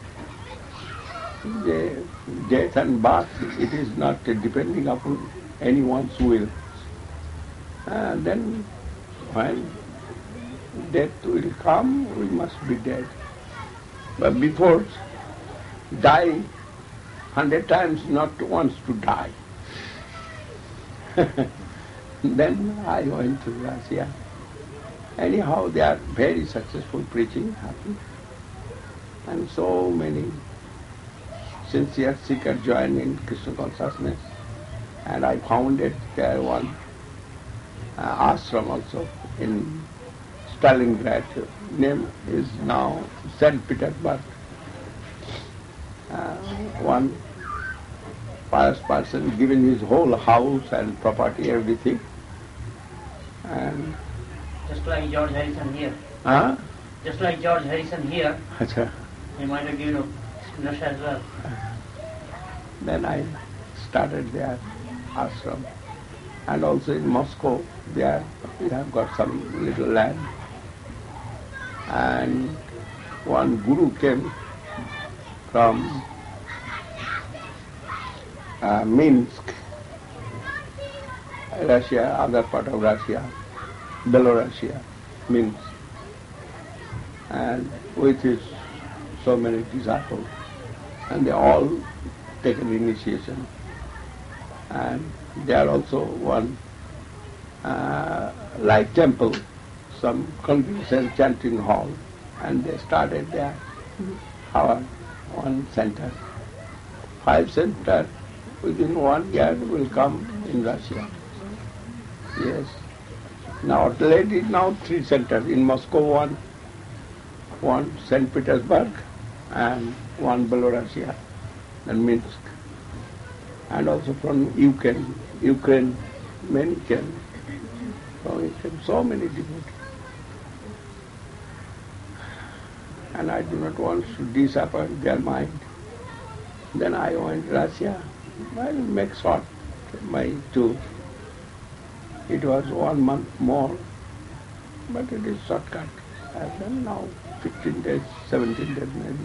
Speaker 3: the death and birth, it is not depending upon anyone's will. And then when death will come, we must be dead. But before die hundred times, not once to die. Then I went to Russia. Anyhow, they are very successful preaching happened. And so many sincere seekers joined in Krishna consciousness. And I founded there one uh, ashram also in Stalingrad. Name is now Saint Petersburg. Uh, one pious person given his whole house and property, everything. And
Speaker 12: just like George Harrison here.
Speaker 3: Huh?
Speaker 12: Just like George Harrison here.
Speaker 3: Achha.
Speaker 12: He might have given up Russia as well.
Speaker 3: Then I started their ashram. And also in Moscow, there we have got some little land. And one guru came from uh, Minsk, Russia, other part of Russia, Belarusia, Minsk, and with his so many disciples, and they all taken initiation. And there also one uh, like temple, some congregation chanting hall, and they started there our one center. Five centers within one year will come in Russia. Yes. Now lately now three centers in Moscow, one, one Saint Petersburg, and one Belarusia, and Minsk, and also from Ukraine. Ukraine, many came. From Ukraine, so many devotees. And I do not want to disappoint their mind. Then I went to Russia. I will make short my tour. It was one month more, but it is shortcut. I have done now fifteen days, seventeen days maybe.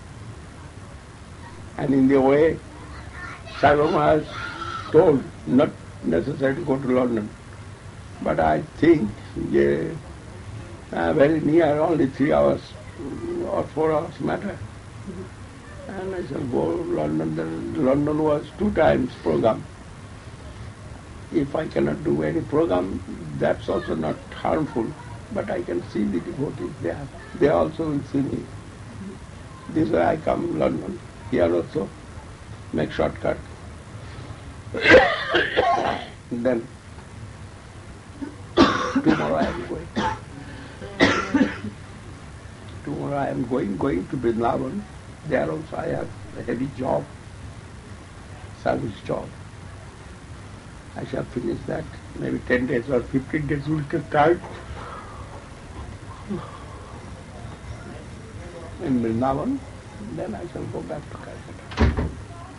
Speaker 3: And in the way, Sai Baba has told not necessary to go to London. But I think yeah, uh, very near, only three hours or four hours matter. And I shall go to London. Then London was two times program. If I cannot do any program, that's also not harmful. But I can see the devotees there. They also will see me. This way I come to London. Here also make shortcut. Then tomorrow I am going. Tomorrow I am going, going to Vrindavan. There also I have a heavy job, service job. I shall finish that. Maybe ten days or fifteen days will take time. In Vrindavan, then I shall go back to Calcutta.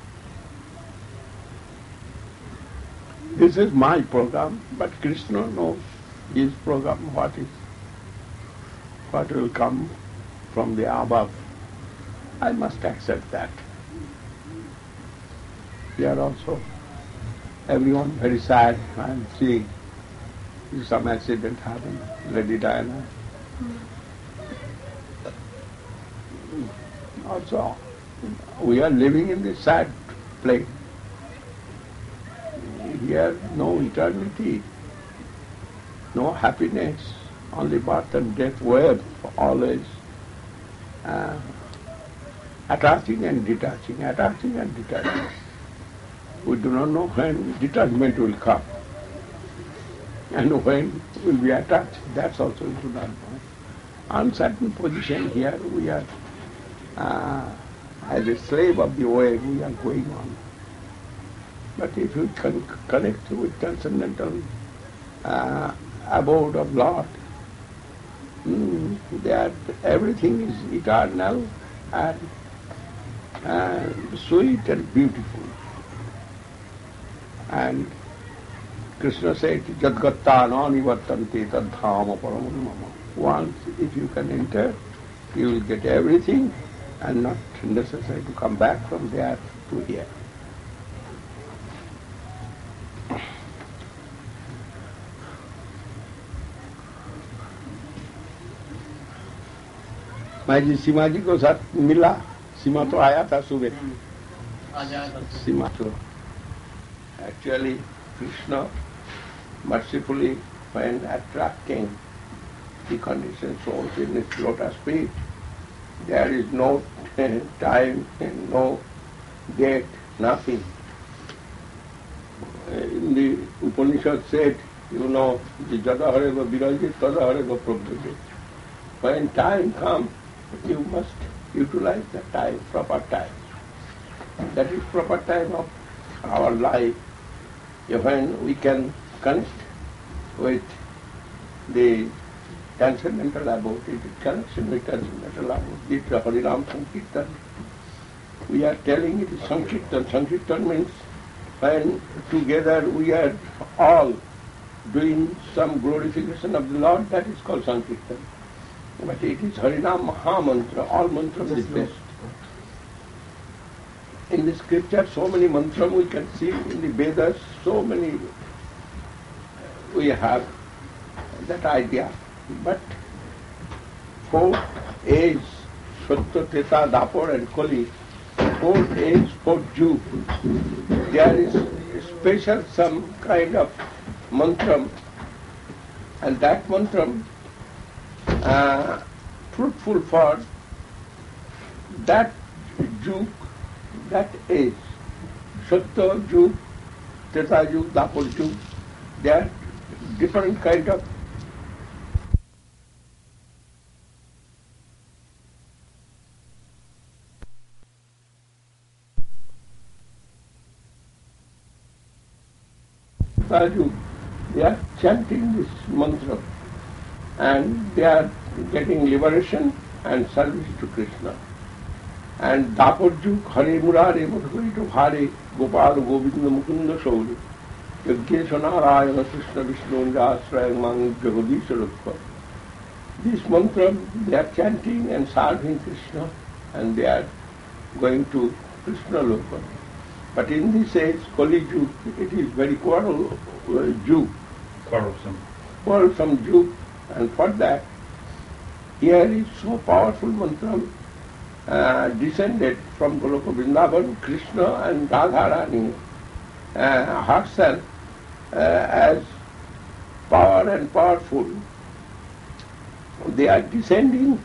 Speaker 3: This is my program, but Krishna knows his program, what is, what will come from the above. I must accept that. Here also, everyone very sad. I am seeing some accident happened, Lady Diana. Also, we are living in this sad place. Here, no eternity, no happiness, only birth and death, where always uh, attaching and detaching, attaching and detaching. We do not know when detachment will come and when will be attached. That's also we do not know. Uncertain position here we are uh, as a slave of the way we are going on. But if you can connect with transcendental uh, abode of Lord, mm, that everything is eternal and uh, sweet and beautiful. And Krishna said, Jadgatta nanivartanti tadhama paramam mama. Once if you can enter, you will get everything and not necessary to come back from there to here. मैं जी सीमा जी को साथ मिला, सीमा तो आया था सुबह,
Speaker 12: आ जाए तो
Speaker 3: सीमा तो actually Krishna mercifully when attracting the conditioned souls in its lotus feet, there is no time and no date, nothing. In the Upanishad said, you know, the Jadahareva Virajit, Tadahareva Prabhujit. When time comes, you must utilize the time, proper time. That is proper time of our life, when we can connect with the transcendental abode, it is connection with transcendental abode. This is Harinam Sankirtan. We are telling it is Sankirtan. Sankirtan means when together we are all doing some glorification of the Lord, that is called Sankirtan. But it is Harinam Maha Mantra, all mantras is best. In the scripture, so many mantras we can see, in the Vedas, so many we have that idea. But four age, Sattva, Treta, Dapur and Kali, four age, four Jew, there is special some kind of mantra, and that mantra uh, fruitful for that Jew, that age. Sattva Jew, Treta Jew, Dapur Jew, they are different kind of Sadhu, they are chanting this mantra and they are getting liberation and service to Krishna. And Dapurju, Hare Murare, Murari, Hare, Gopal, Govinda, Mukunda, Sauri, Yaggesha Narayana, Krishna, Vishnu, Jasraya, Mang, Jagadisha, Rukha. This mantra, they are chanting and serving Krishna and they are going to Krishna Loka. But in this age, Kali Jew, it is very quarrel uh, Jew.
Speaker 7: Quarrelsome.
Speaker 3: Quarrelsome Jew. And for that, here is so powerful mantra uh, descended from Goloka Vrindavan, Krishna and Radharani uh, herself uh, as power and powerful. They are descending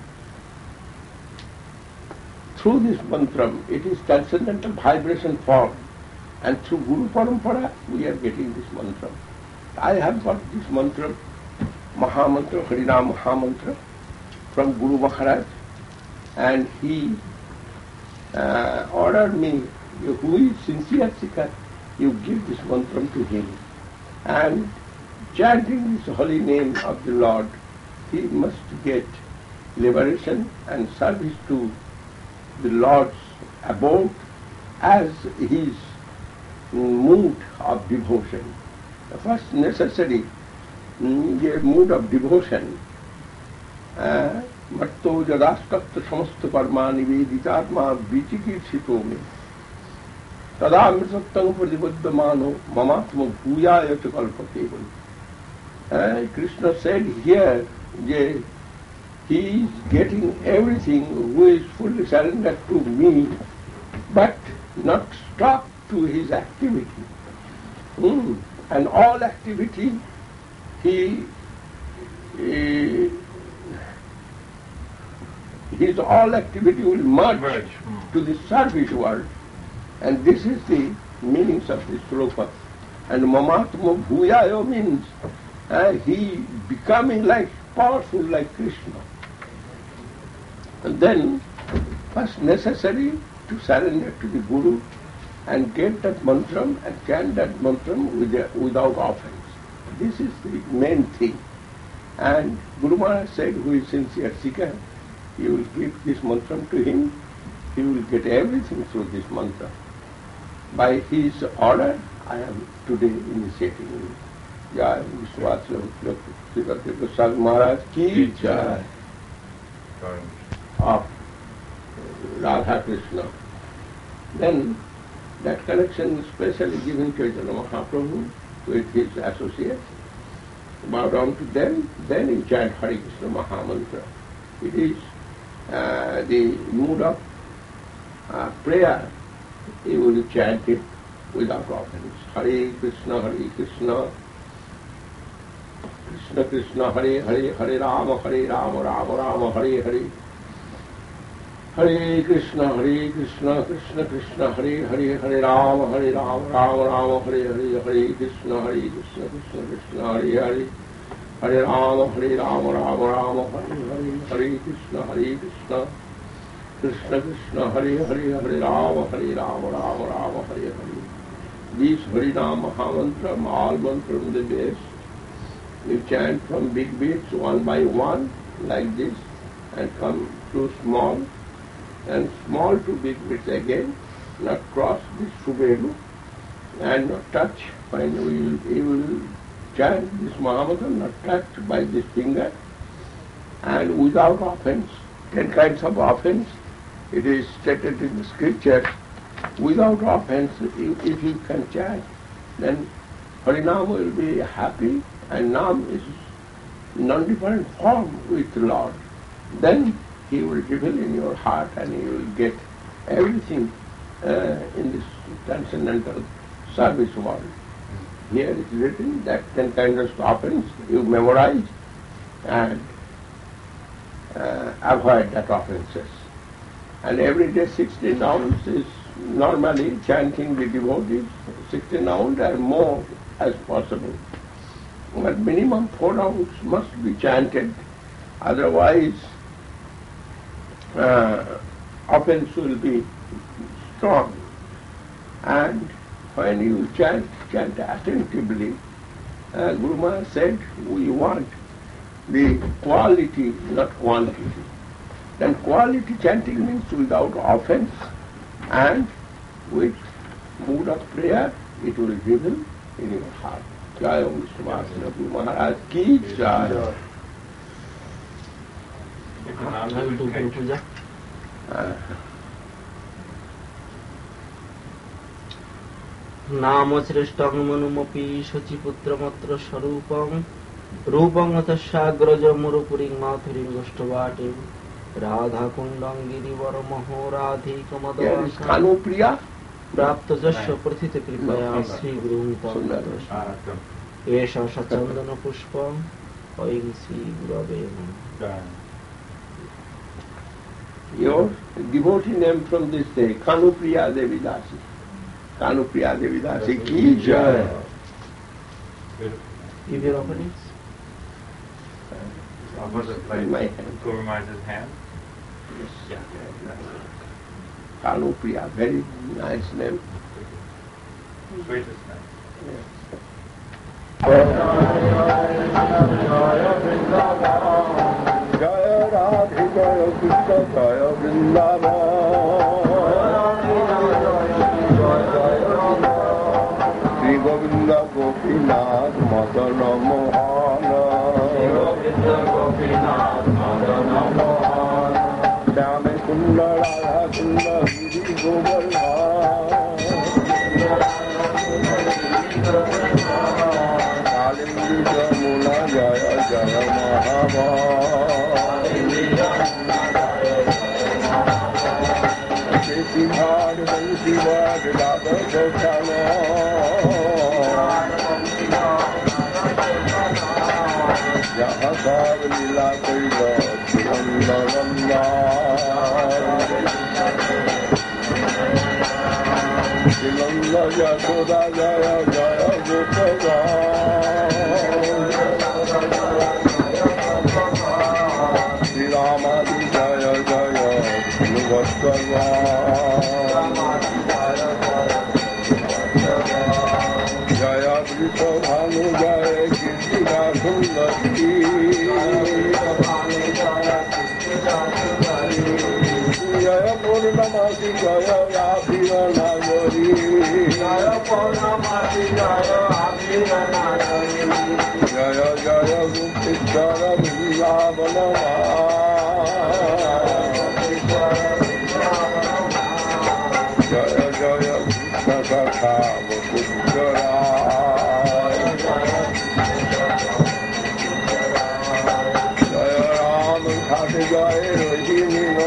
Speaker 3: through this mantra. It is transcendental vibration form. And through Guru Parampara, we are getting this mantra. I have got this mantra, Maha Mantra, Harinam Maha Mantra, from Guru Maharaj, and he uh, ordered me, who is sincere seeker, you give this mantra to him. And chanting this holy name of the Lord, he must get liberation and service to the Lord's abode as his mood of devotion. The first necessary mm, mood of devotion. Matto jadastatta samasta karma niveditārma vichikirshito me. Tada mritattam pradibhaddamano mamatma bhuyaya cha kalpate. Krishna said here, that he is getting everything who is fully surrendered to me, but not stuck to his activity. Mm. And all activity, he, he his all activity will merge, merge. Mm. to the service world. And this is the meanings of this sloka. And mamatma bhuyaya means uh, he becoming like, powerful like Krishna. And then, first necessary to surrender to the Guru and get that mantra and chant that mantra without offense. This is the main thing. And Guru Maharaj said, who is sincere seeker, he will give this mantra to him, he will get everything through this mantra. By his order, I am today initiating you. Jai Vishwasya Sri Goswami Maharaj ki Jai of Radha Krishna. Then that connection is specially given to Chaitanya Mahaprabhu with his associates. Bow down to them, then you chant Hare Krishna Mahamantra. It is uh, the mood of uh, prayer, he will chant it without offense. Hare Krishna, Hare Krishna, Krishna Krishna, Hare Hare, Hare Rama, Hare Rama, Rama Rama, Hare Hare. Hare Krishna, Hare Krishna, Krishna Krishna, Hare Hare, Hare Rama, Hare Rama, Rama Rama, Hare Hare, Hare Krishna, Hare Krishna, Krishna Krishna, Hare Hare, Hare Rama, Hare Rama, Rama Rama, Hare Hare, Hare Krishna, Hare Krishna, Krishna Krishna, Hare Hare, Hare Rama, Hare Rama, Rama Rama, Hare Hare. These Harinam Mahamantra, all mantra from the base, you chant from big beats one by one, like this, and come to small, and small to big beats again, not cross this Subelu, and not touch. When we will, you will chant this Mahamantra, not touched by this finger, and without offense. Ten kinds of offense, it is stated in the scripture. Without offense, if, if you can chant, then Harinam will be happy, and Nam is non-different form with the Lord. Then He will reveal in your heart, and you will get everything uh, in this transcendental service world. Here it is written that ten kinds of offense you memorize and uh, avoid that offenses. And every day sixteen rounds is normally chanting the devotees, sixteen rounds or more as possible. But minimum four rounds must be chanted, otherwise uh, offense will be strong. And when you chant, chant attentively. Uh, Guru Maharaj said, we want the quality, not quantity. Then quality chanting means without offense and with mood of prayer, it will reveal in your heart. Jai Om Vishnu Guru Maharaj ki Jai. Uh,
Speaker 13: नाम श्रेष्ठं मनुमपि शचीपुत्रमत्र स्वरूपं रूपं तस्याग्रज मुरुपुरीं माथुरीं गोष्ठवाटीं राधाकुण्डं गिरिवरमहो राधिकमदवासं
Speaker 3: कानुप्रिया
Speaker 13: प्राप्त जस्य प्रथित कृपया श्रीगुरुं तं एष सचन्दनपुष्पं ऐं श्रीगुरवे नमः.
Speaker 3: Your devotee name from this day, Kanupriya Devi Dasi. Kanupriya Devi Dasi ki Jai.
Speaker 13: Give your offerings.
Speaker 1: Uh, was it like
Speaker 3: my hand.
Speaker 1: Guru Maharaj's hand?
Speaker 3: Yes. Kanupriya, very nice name.
Speaker 1: Sweetest name.
Speaker 3: Yes. Jaya Radhe Jaya Krishna Jaya Vrindavan Shri Govinda Gopinath Madana Mohana Shri Govinda Gopinath Madana Mohana Shyame Kunda Radha Kunda Giri Govardhan Kalindi Jamuna Jaya Jaya Mahabharata Siddhar Vansivad Radha Gosala Jahasar Lila Kaila Chirandaranda Chilanda Yasoda Jaya Jaya Gopala Shri Ramadi Jaya Jaya Nuvattava Jaya Vrishabhanu Jaya Kirtika Sundari Jaya Purnamasi Jaya Abhira Nagari Jaya Purnamasi Jaya Abhira Nagari Jaya Jaya Gupteshwara Vrindavanama Jaya Jaya Krishna Sakha Vakundara Jaya Ram Khate Jaya Rajini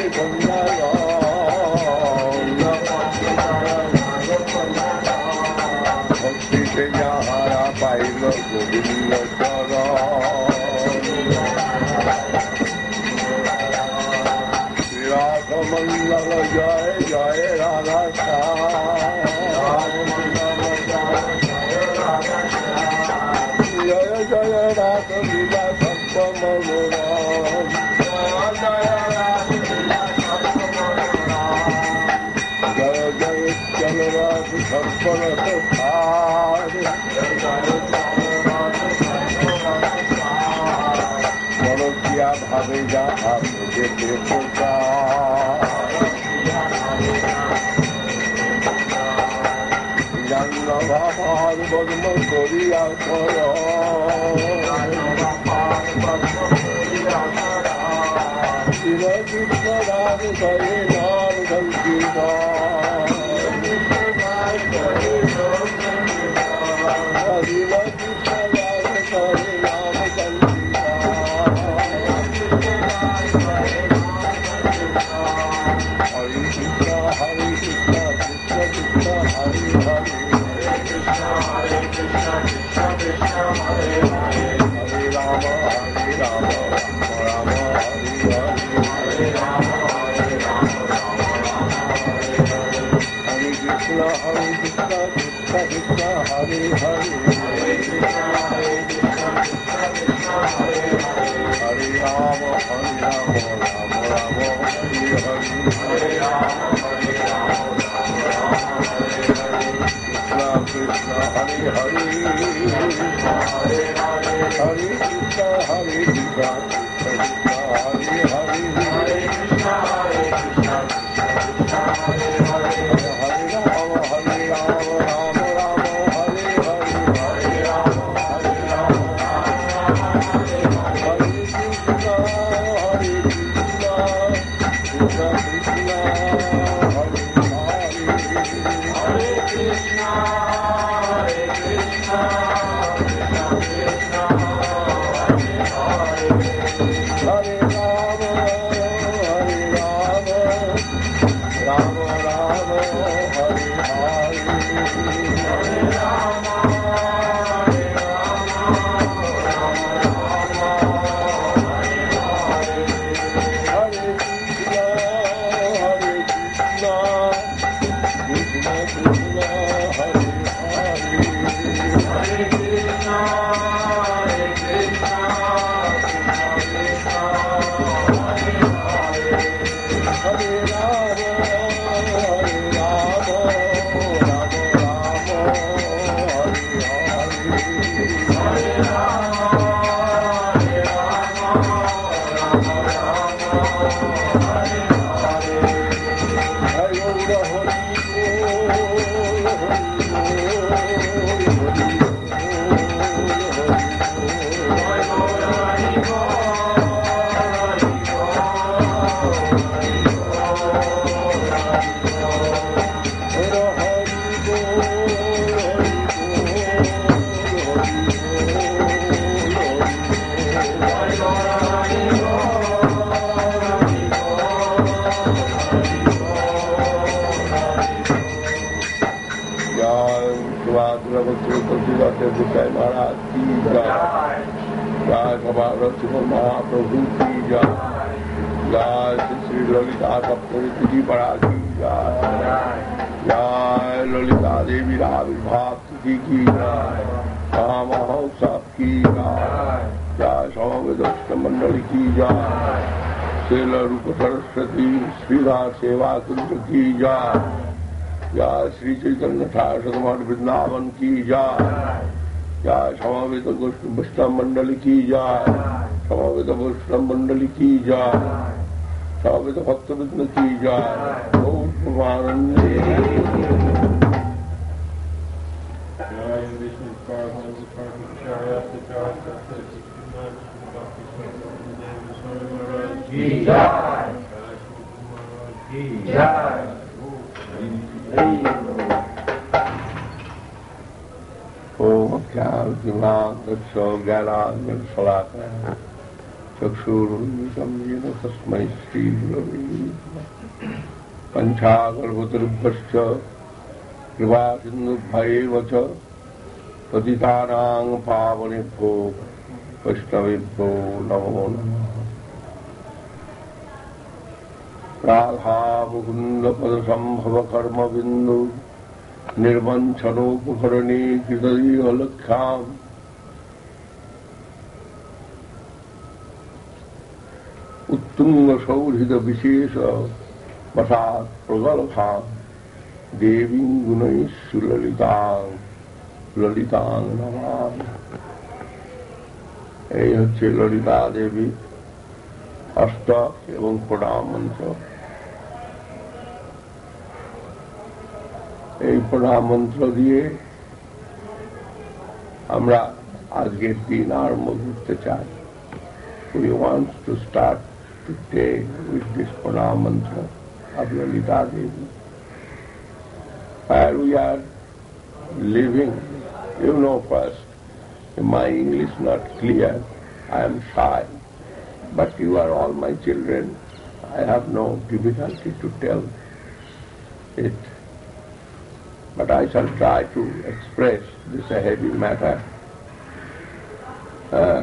Speaker 3: सेवा कुंज की जा या श्री चैतन्य ठाकुर वृंदावन की जा या समावेत वैष्णव मंडल की जा समावेत वैष्णव मंडल की जा समावेत भक्तवृंद की जा ओम ओम ज्ञान दिमाग ज्ञानांजन सलाकन चक्षुरुन्मिलितं येन तस्मै श्रीगुरवे नमः। पञ्चाकल्पतरुभ्यश्च कृपासिन्धुभ्यैव च पतितानां पावनेभ्यो वैष्णवेभ्यो नमो नमः। राधा मुकुन्द पदसंभव कर्मबिन्दु निर्वंशनोपकरणे कृतदीयलक्ष्याम् उत्तुंग सौहृद विशेष वसात् प्रगल्भा देवी गुणैः सुललितां ललितां नमामि। এই হচ্ছে ললিতা দেবী অষ্টক এবং প্রণাম মন্ত্র। এই প্রণাম মন্ত্র দিয়ে আমরা আজকের দিন আরম্ভ করতে চাই। We want to start today with this pranam mantra of Lalita Devi. Where we are living, you know first, my English not clear, I am shy, but you are all my children, I have no difficulty to tell it. But I shall try to express this a heavy matter. Uh,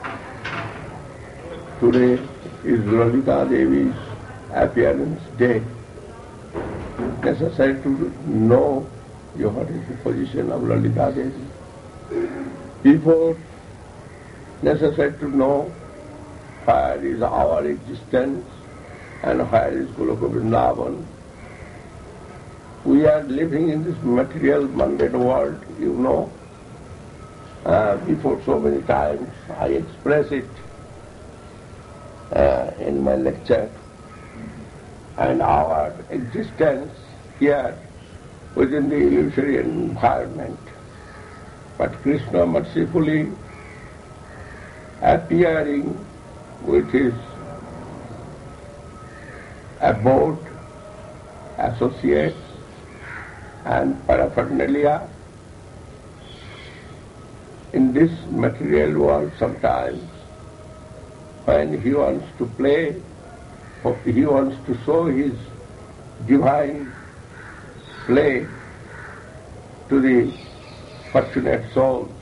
Speaker 3: Today is Lalita Devi's appearance day. Necessary to know what is the position of Lalita Devi. Before, necessary to know where is our existence and where is Goloka Vrindavan. We are living in this material mundane world, you know. Uh, before so many times I express it Uh, in my lecture, and our existence here within the illusory environment. But Krishna mercifully appearing with his abode, associates and paraphernalia in this material world sometimes. When he wants to play, he wants to show his divine play to the fortunate souls.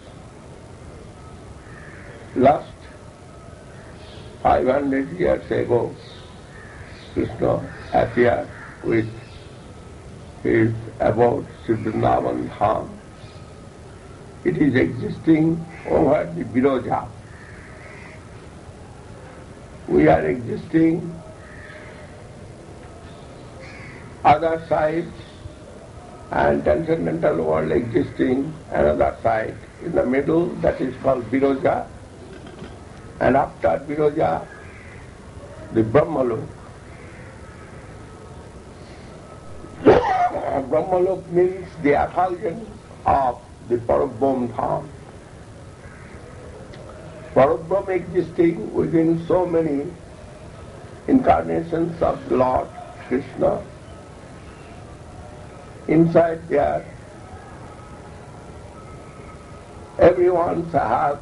Speaker 3: Last five hundred years ago, Krishna appeared with his abode, Sri Vrindavan Dham. It is existing over the Viroja. We are existing other side and transcendental world existing another side. In the middle, that is called Viroja, and after Viroja, the Brahmalok. Brahmalok means the effulgence of the Parabram Dham. Parabram existing within so many incarnations of Lord Krishna. Inside there, everyone has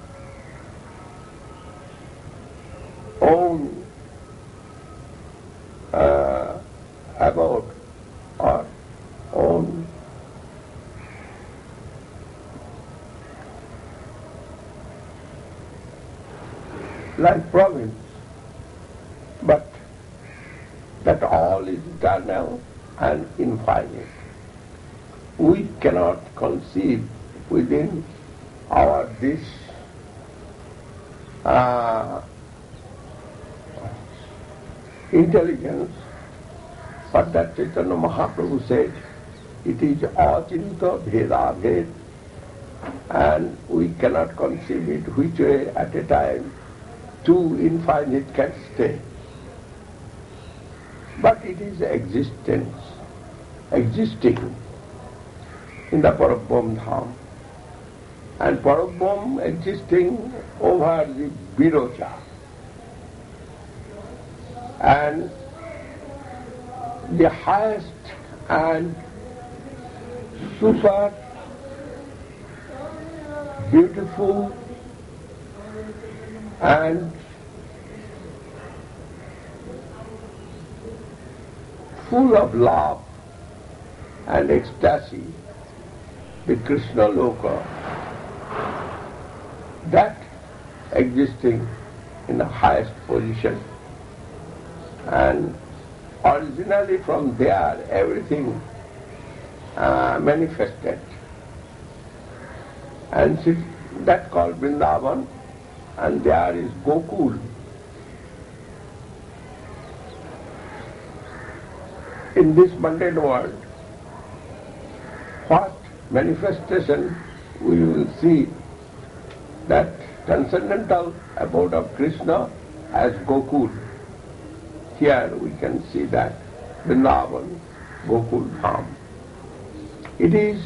Speaker 3: own uh, abode or own like province, but that all is eternal and infinite. We cannot conceive within our this uh, intelligence what that Chaitanya Mahaprabhu said, it is achinta bheda bhed, and we cannot conceive it which way at a time two infinite can stay. But it is existence, existing in the Parabram Dham, and Parabram existing over the Viroja. And the highest and super beautiful and full of love and ecstasy, the Krishna Loka, that existing in the highest position. And originally from there everything uh, manifested. And that called Vrindavan, and there is Gokul. In this mundane world, what manifestation we will see that transcendental abode of Krishna as Gokul. Here we can see that Vrindavan, Gokul Dham. It is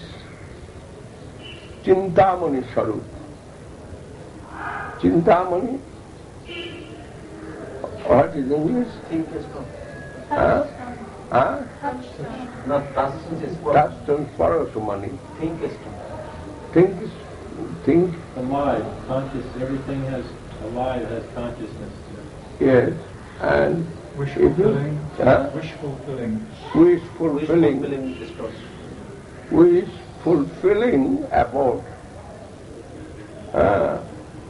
Speaker 3: Chintamani Swarup. Chintamani, what is English? Huh? Huh? Touchstone Parasumani. Think is, think.
Speaker 7: Alive, conscious, everything has, alive has consciousness.
Speaker 3: Yes, and
Speaker 6: wish
Speaker 3: if you,
Speaker 6: fulfilling.
Speaker 3: huh?
Speaker 6: Wish fulfilling.
Speaker 3: Wish fulfilling. Wish fulfilling about. Uh,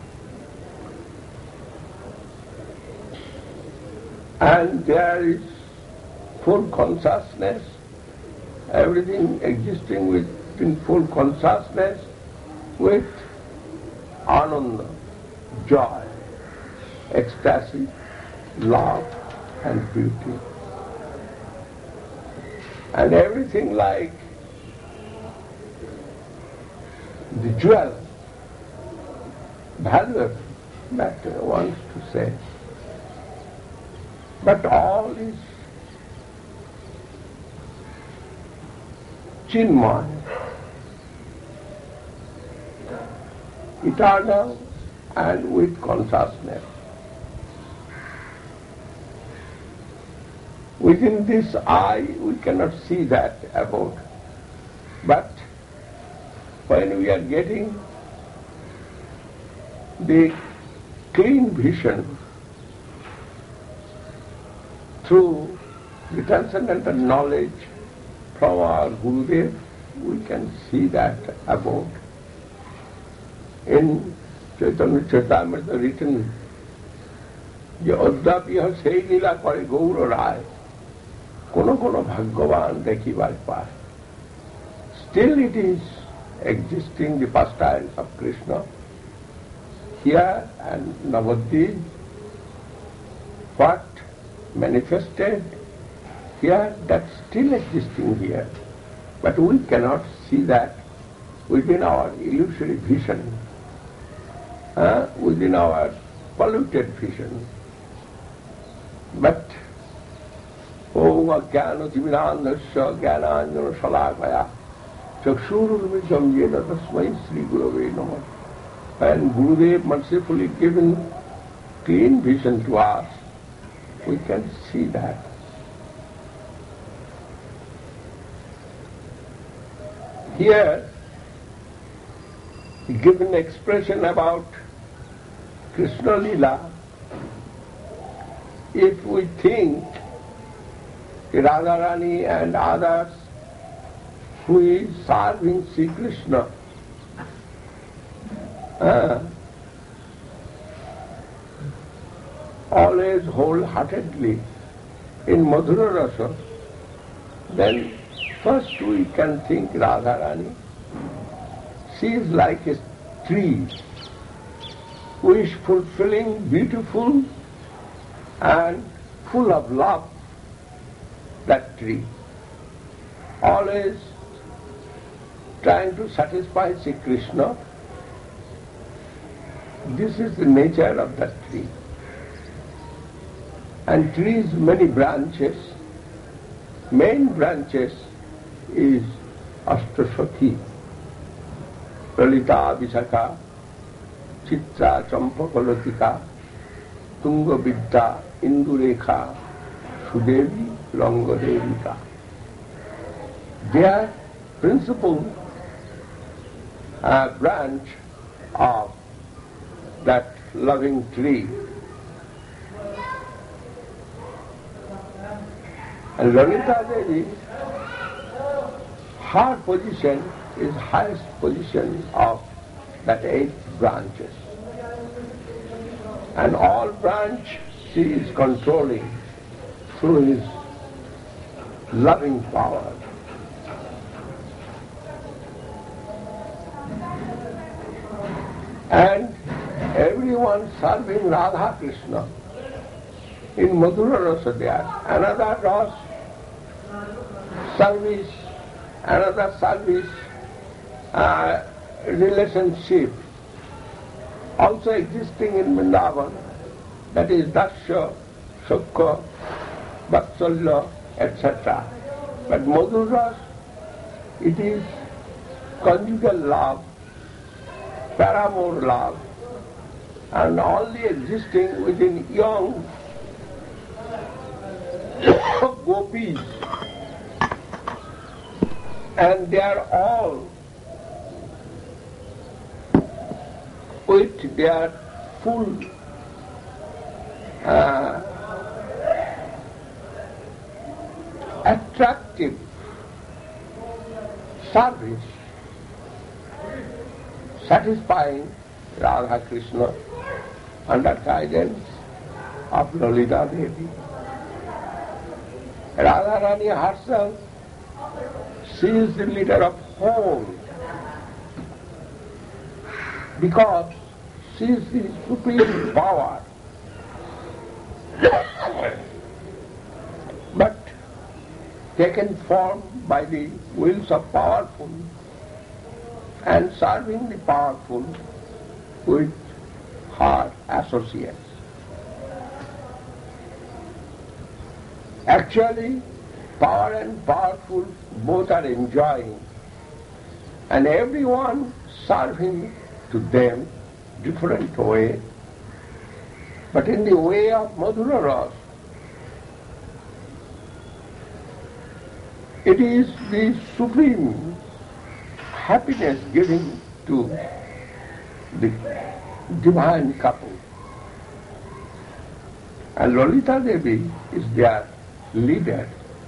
Speaker 3: and there is full consciousness, everything existing with in full consciousness with ananda, joy, ecstasy, love and beauty. And everything like the jewel, valuable, that wants to say. But all is Chinmay, eternal and with consciousness. Within this eye we cannot see that about. But when we are getting the clean vision through the transcendental knowledge from our Gurudev, we can see that about. In Chaitanya Charitamrita written, যে অদ্যাপিহ সেই লীলা করে গৌর রায় কোন কোন ভাগ্যবান দেখিবার পায়. Still it is existing the pastimes of Krishna here and Navadvip, what manifested here, that's still existing here. But we cannot see that within our illusory vision, uh, within our polluted vision. But Om Ajnana Timirandhasya Jnananjana Shalakaya Chakshururmitam Yena Tasmai Sri Gurave Namah. And Gurudev mercifully given clean vision to us, we can see that. Here, given expression about Krishna Lila, if we think Radharani and others who is serving Sri Krishna, uh, always wholeheartedly in Madhura Rasa, then first we can think Radharani. She is like a tree, wish fulfilling, beautiful and full of love, that tree. Always trying to satisfy Sri Krishna. This is the nature of that tree. And trees many branches. Main branches is Ashtasakhi, Lalita Visakha, Chitra Champakalatika, Tunga Vidya, Indurekha, Sudevi, Langadevika. Their principal uh, branch of that loving tree. And Lalita Devi, her position is highest position of that eight branches. And all branch she is controlling through his loving power. And everyone serving Radha Krishna. In Madhura Rasa there, another Ras service, another service uh, relationship also existing in Vrindavan, that is Dasya, Sukha, Vatsalya, et cetera. But Madhura, it is conjugal love, paramour love, and only existing within young gopis, and they are all with their full uh, attractive service, satisfying Radha Krishna under guidance of Lalita Devi. Radharani herself, she is the leader of home because she is the supreme power. But taken form by the wills of powerful and serving the powerful with her associates. Actually, power and powerful both are enjoying, and everyone serving to them different way. But in the way of Madhura Rasa, it is the supreme happiness given to the divine couple. And Lalita Devi is their leader.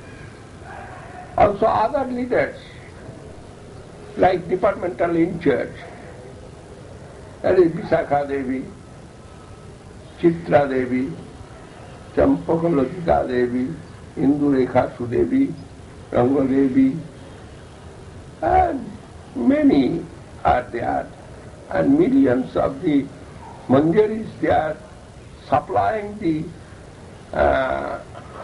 Speaker 3: Also other leaders, like departmental in church, that is Visakha Devi, Chitra Devi, Champakalokita Devi, Indurekha Sudevi, Ranga Devi, and many are there, and millions of the manjaris they are supplying the uh,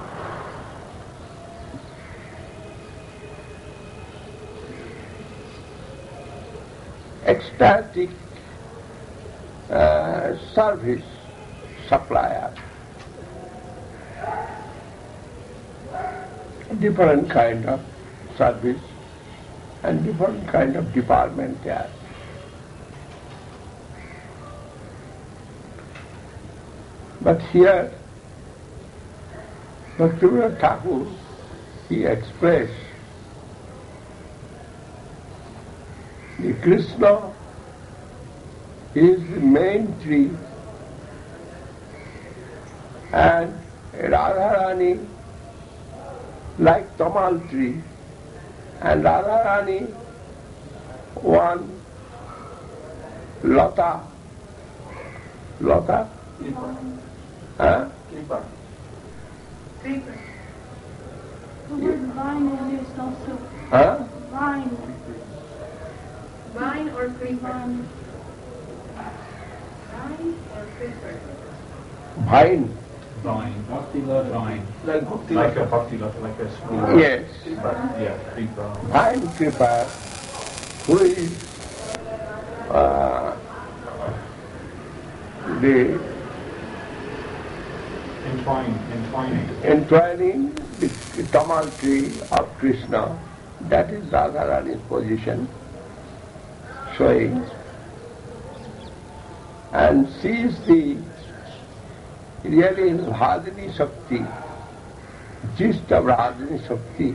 Speaker 3: ecstatic uh, service supplier. Different kind of service and different kind of department there. But here, Bhaktivinoda Thakur, he expressed the Krishna is the main tree and Radharani like Tamal tree, and Radharani one Lata. Lata? Huh?
Speaker 9: Creeper. The word vine is used also.
Speaker 3: Huh?
Speaker 9: Vine.
Speaker 11: Vine or creeper?
Speaker 9: Vine.
Speaker 11: Vine or creeper?
Speaker 3: Vine.
Speaker 6: Vine. Bhakti lata. Vine.
Speaker 3: Like bhakti
Speaker 6: Like
Speaker 3: lata.
Speaker 6: a bhakti lata, like a small.
Speaker 3: Yes.
Speaker 6: But, yeah, creeper.
Speaker 3: Vine creeper, who is uh, the
Speaker 6: Entwine, entwining.
Speaker 3: entwining the Tamal tree of Krishna. That is Radharani's position, showing. And she is the really Radhini Shakti, gist of Radhini Shakti.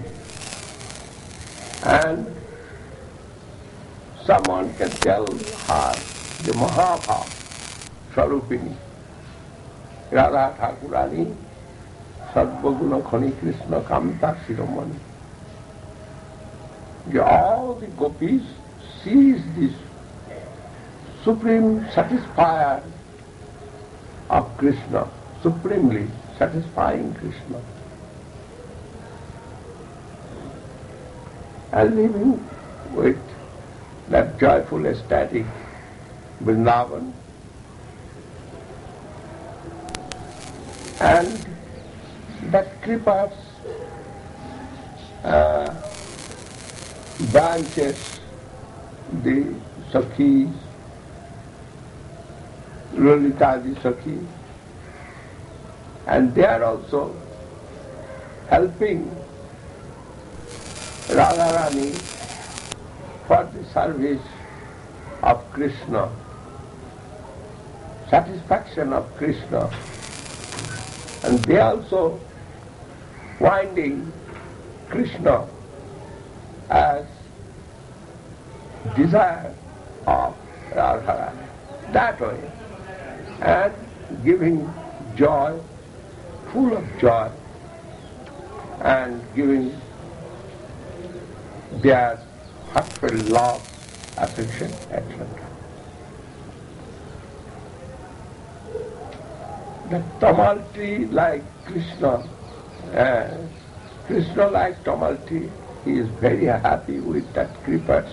Speaker 3: And someone can tell her the Mahabha Swarupini, Radha Thakurani, Sarvaguna Khani Krishna Kamta Shiromani. All the gopis sees this supreme satisfier of Krishna, supremely satisfying Krishna, and living with that joyful, ecstatic Vrindavan. And that Kripa's uh, branches, the Sakhis, Lalita Sakhi, and they are also helping Radharani for the service of Krishna, satisfaction of Krishna, and they also finding Krishna as desire of Radharani that way, and giving joy, full of joy, and giving their heartfelt love, affection, et cetera. The Tamalti like Krishna, uh, Krishna like Tamalti, he is very happy with that Kripas.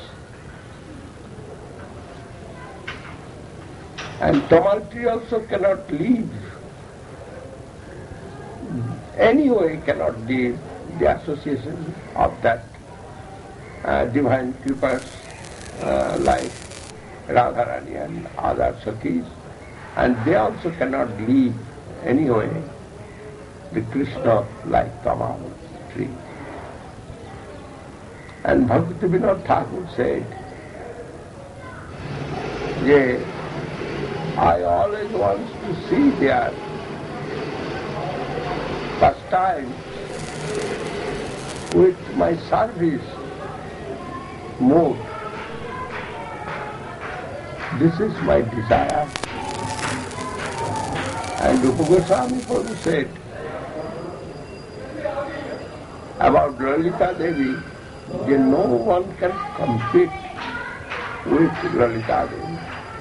Speaker 3: And Tamalti also cannot leave, anyway cannot leave the association of that uh, divine Kripas uh, like Radharani and other Sakhis, and they also cannot leave anyway the Krishna like Tamal tree. And Bhaktivinoda Thakur said, yeah, I always want to see their pastime with my service mood. This is my desire. And Rupa Goswami Prabhu said about Lalita Devi, that no one can compete with Lalita Devi.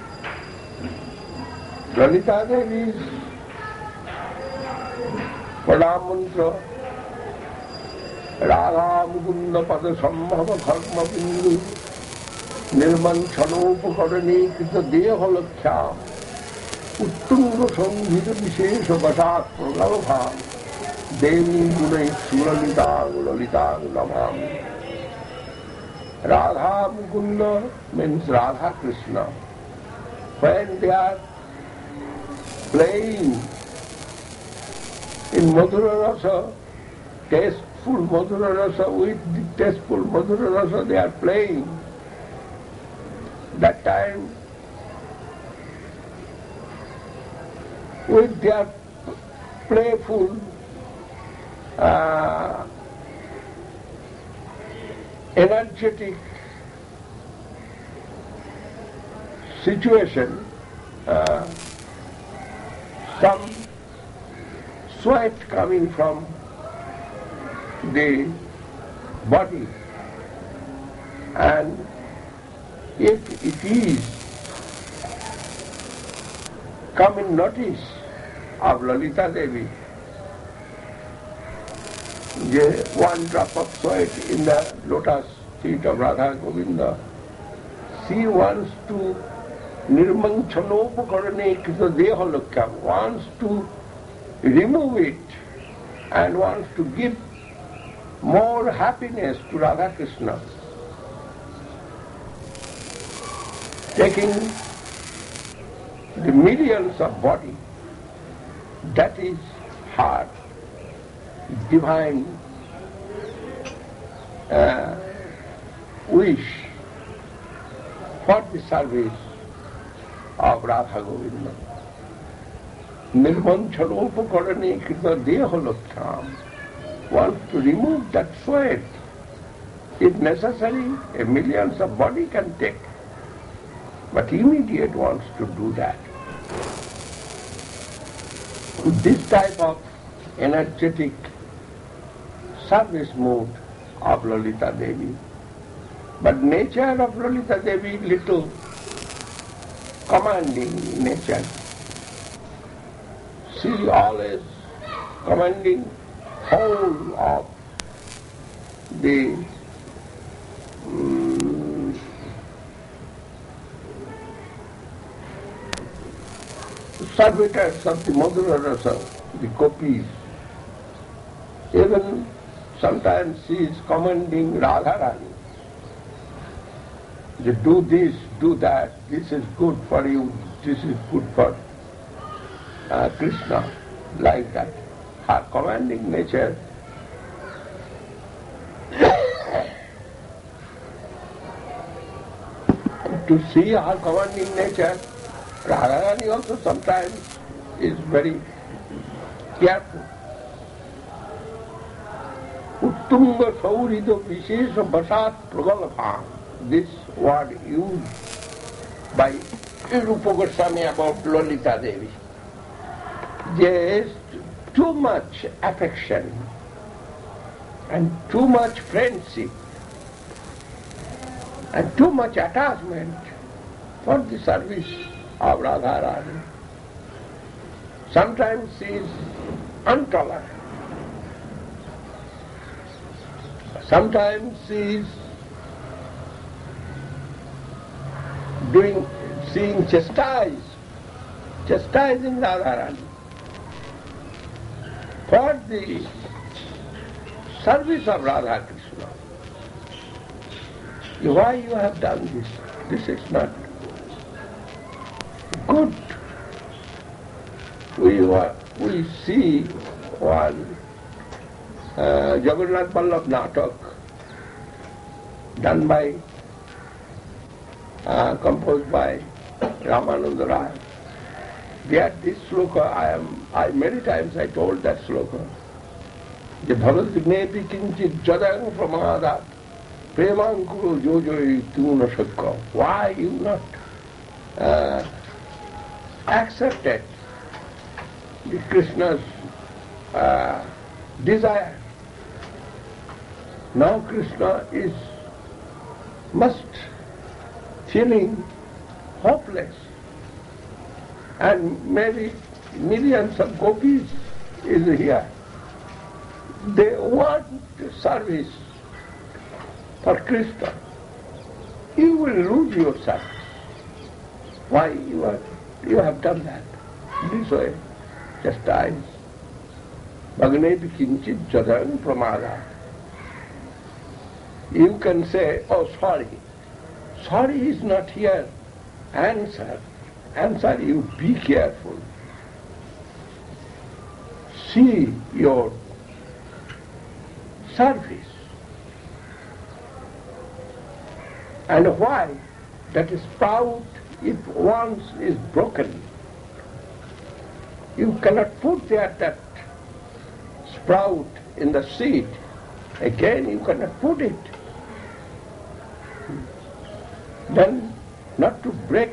Speaker 3: Lalita Devi's Padamantra, Radha Mukunda Pada Sambhava Dharma Bindu, Nirmanchanopakarani Krita Dehalakhyam, Uttunga Sanghita Vishesha Vasat Pralabha, Devi Gunai Sulalita Lalita Namam. Radha Mukunda means Radha Krishna. When they are playing in Madhura Rasa, tasteful Madhura Rasa, with the tasteful Madhura Rasa they are playing, that time with their playful uh, energetic situation, uh, some sweat coming from the body, and if it is come in notice of Lalita Devi, one drop of sweat in the lotus feet of Radha Govinda, she wants to nirmanchanopakarane krita dehalakya, wants to remove it and wants to give more happiness to Radha Krishna. Taking the millions of body, that is hard, divine uh, wish for the service of Radha Govinda. Nirmanchanopakarane krita dehalakhyam, wants to remove that sweat. If necessary, a millions of body can take, but immediate wants to do that. This type of energetic service mood of Lalita Devi. But nature of Lalita Devi little commanding nature. She is always commanding whole of the um, servitors of the Madhura Rasa, the gopis. Even sometimes she is commanding Radharani. You do this, do that, this is good for you, this is good for uh, Krishna, like that. Her commanding nature to see her commanding nature, Radharani also sometimes is very careful. Uttunga saurida vishesha basat pragalabha. This word used by Rupa Goswami about Lalita Devi. There is too much affection and too much friendship and too much attachment for the service of Radharani. Sometimes she is intolerant. Sometimes she is doing, seeing chastise, chastising Radharani for the service of Radha Krishna. Why you have done this? This is not good. We were, we see one uh, Jagannath Vallabh Natak done by Uh, composed by Ramananda Rai. There this sloka, I am, I many times I told that sloka. The Bhagat Nepi Kinchit Jadang Pramada Premankuru Jojoi Tuna Shakka. Why you not uh, accepted the Krishna's uh, desire? Now Krishna is must feeling hopeless, and maybe millions of gopis is here. They want service for Krishna. You will lose your service. Why you are, you have done that? This way, chastise. Bhagnepi kinchit jadang pramada. You can say, oh sorry. Sorry is not here. Answer. Answer, you be careful. See your service. And why? That sprout, if once is broken, you cannot put there that sprout in the seed. Again you cannot put it. Then not to break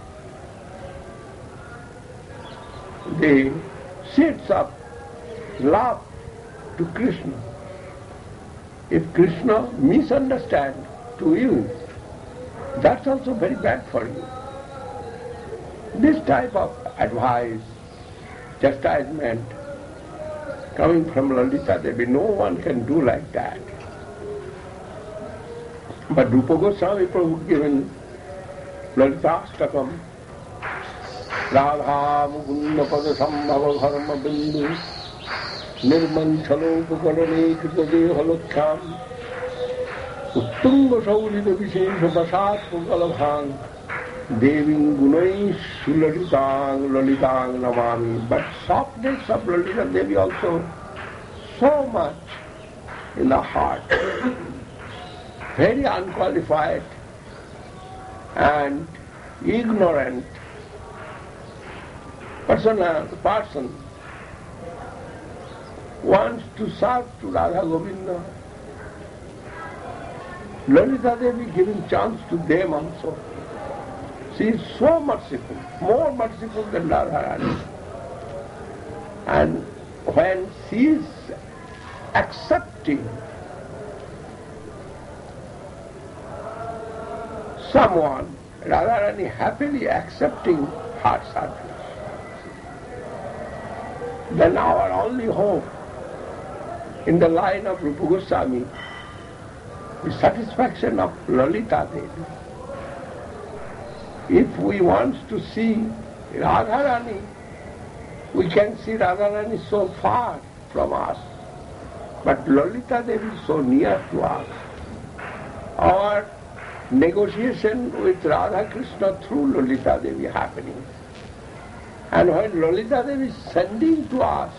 Speaker 3: the seeds of love to Krishna. If Krishna misunderstands to you, that's also very bad for you. This type of advice, chastisement, coming from Lalita Devi, no one can do like that. But Rupa Goswami Prabhu given Lalitastakam, Radha Mukunda Pada Sambhava Dharma Bindu, Nirmanchalo Pukarane Kritadeha Halokhyam, Uttunga Saurita Vishesha Basat Pukalabhang, Deving Gunai Sulalitang Lalitang Namami. But softness of Lalita Devi also so much in the heart. Very unqualified and ignorant person, person wants to serve to Radha Govinda. Lalita Devi giving chance to them also. She is so merciful, more merciful than Radharani. And when she is accepting someone, Radharani happily accepting her service, then our only hope in the line of Rupa Goswami is satisfaction of Lalita Devi. If we want to see Radharani, we can see Radharani so far from us, but Lalita Devi is so near to us. Our negotiation with Radha Krishna through Lalita Devi happening. And when Lalita Devi is sending to us,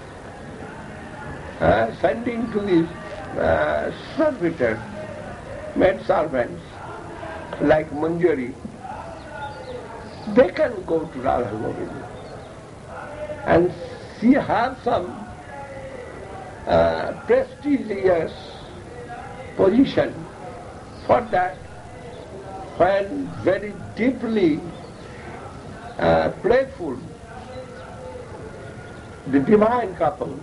Speaker 3: uh, sending to these uh, servitors, maid servants, like Manjari, they can go to Radha Govinda. And she has some uh, prestigious position. For that, when very deeply uh, playful, the divine couple,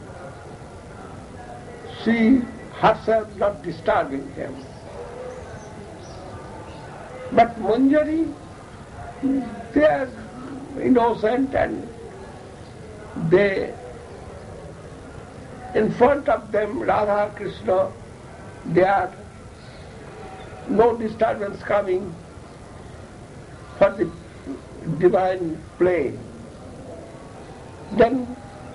Speaker 3: she herself not disturbing him. But Manjari, they are innocent and they, in front of them, Radha, Krishna, they are no disturbance coming for the divine play. Then,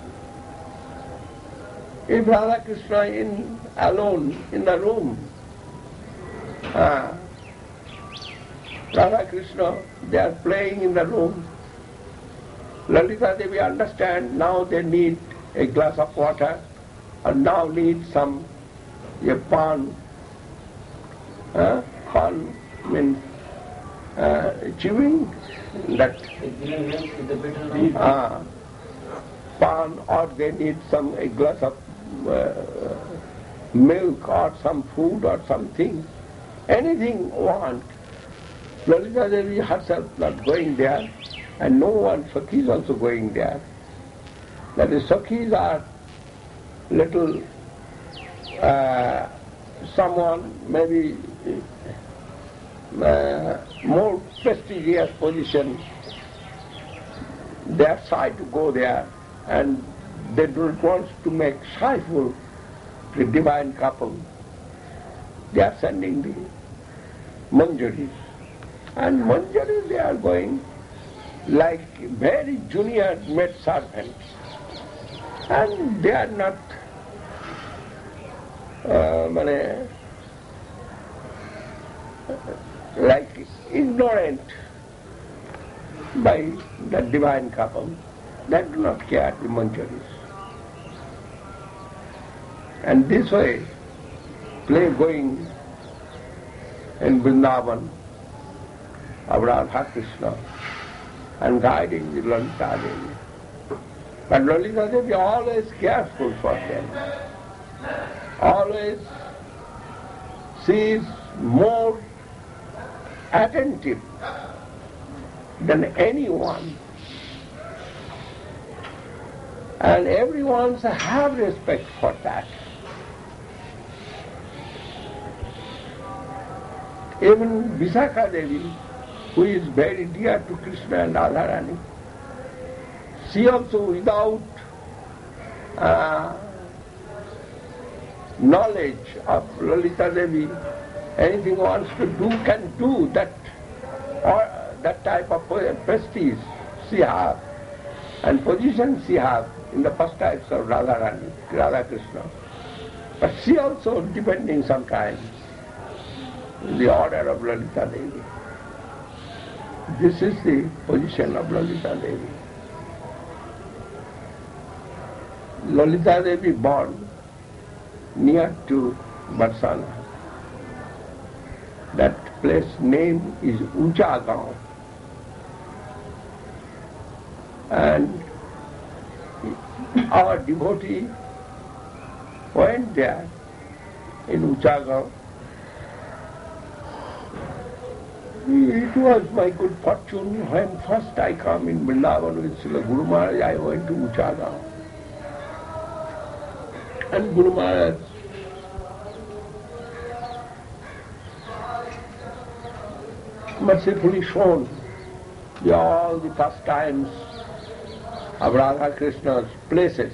Speaker 3: if Radha Krishna in alone in the room, uh, Radha Krishna, they are playing in the room, Lalita Devi understand now they need a glass of water, or now need some a pan. Uh, pan means uh, chewing that uh, pan, or they need some a glass of uh, milk or some food or something, anything want. Lalita Devi herself not going there, and no one, Sakhi is also going there. That is, Sakhis are little, uh, someone maybe uh, more prestigious position, they are shy to go there, and they don't want to make shyful the divine couple. They are sending the Manjaris. And Manjaris, they are going like very junior maid servants. And they are not uh, mane, like ignorant by the divine couple. They do not care, the Manjaris. And this way, play going in Vrindavan of Radha Krishna and guiding the Lalita Devi. But Lalita Devi always careful for them. Always she is more attentive than anyone. And everyone have respect for that. Even Visakha Devi, who is very dear to Krishna and Radharani, she also without uh, knowledge of Lalita Devi, anything wants to do, can do that, or that type of prestige she has and position she has in the first types of Radharani, Radha Krishna. But she also depending sometimes in the order of Lalita Devi. This is the position of Lalita Devi. Lalita Devi born near to Barsana. That place name is Ucha Gaon. And our devotee went there in Ucha Gaon. It was my good fortune when first I come in Vrindavan with Srila Guru Maharaj, I went to Ucha Gaon. And Guru Maharaj mercifully shown the, all the pastimes of Radha Krishna's places.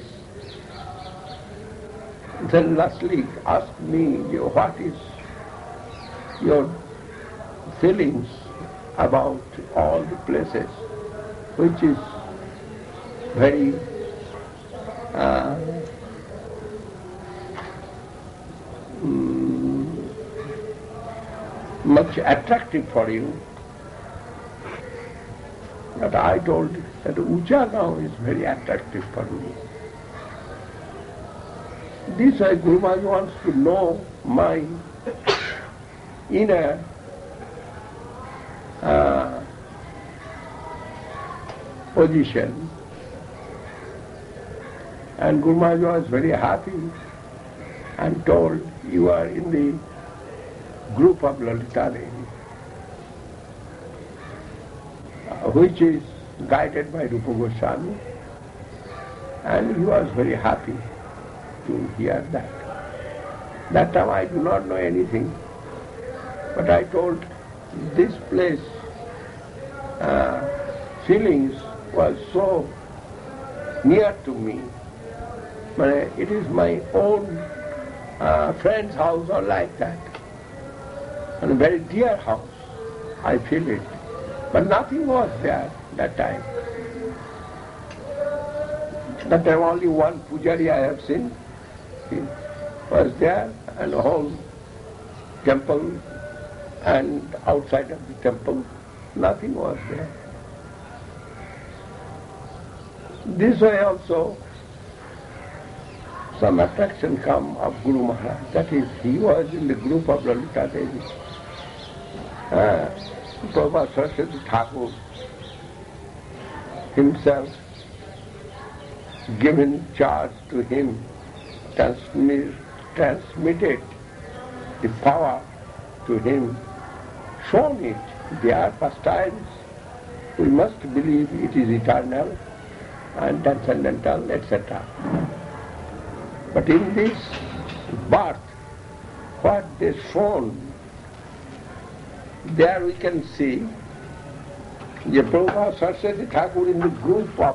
Speaker 3: Then lastly asked me, what is your feelings about all the places, which is very uh, mm, much attractive for you. But I told that Ujjagaon is very attractive for me. This way Guru Maharaj wants to know my inner uh, position. And Guru Maharaj was very happy and told, you are in the group of Lalita Devi, which is guided by Rupa Goswami, and he was very happy to hear that. That time I do not know anything, but I told this place uh, feelings was so near to me. But it is my own uh, friend's house or like that, and a very dear house. I feel it. But nothing was there that time. That time only one pujari I have seen. He was there, and a whole temple, and outside of the temple, nothing was there. This way also, some attraction come of Guru Maharaj. That is, he was in the group of Lalita Devi. Uh, Prabhupada Saraswati Thakur himself given charge to him, transmit, transmitted the power to him, shown it, their pastimes. We must believe it is eternal and transcendental, et cetera. But in this birth, what they shown, there we can see the Prabhupada Saraswati Thakur in the group of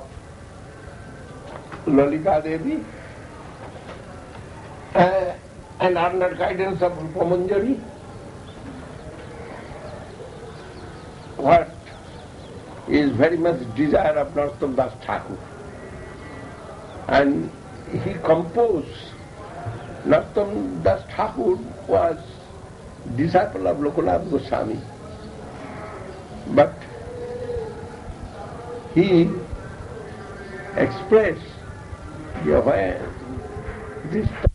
Speaker 3: Lalita Devi uh, and under guidance of Rupa Manjari. What is very much desire of Narottam Das Thakur. And he composed, Narottam Das Thakur was disciple of Lokanath Goswami, but he expressed the way this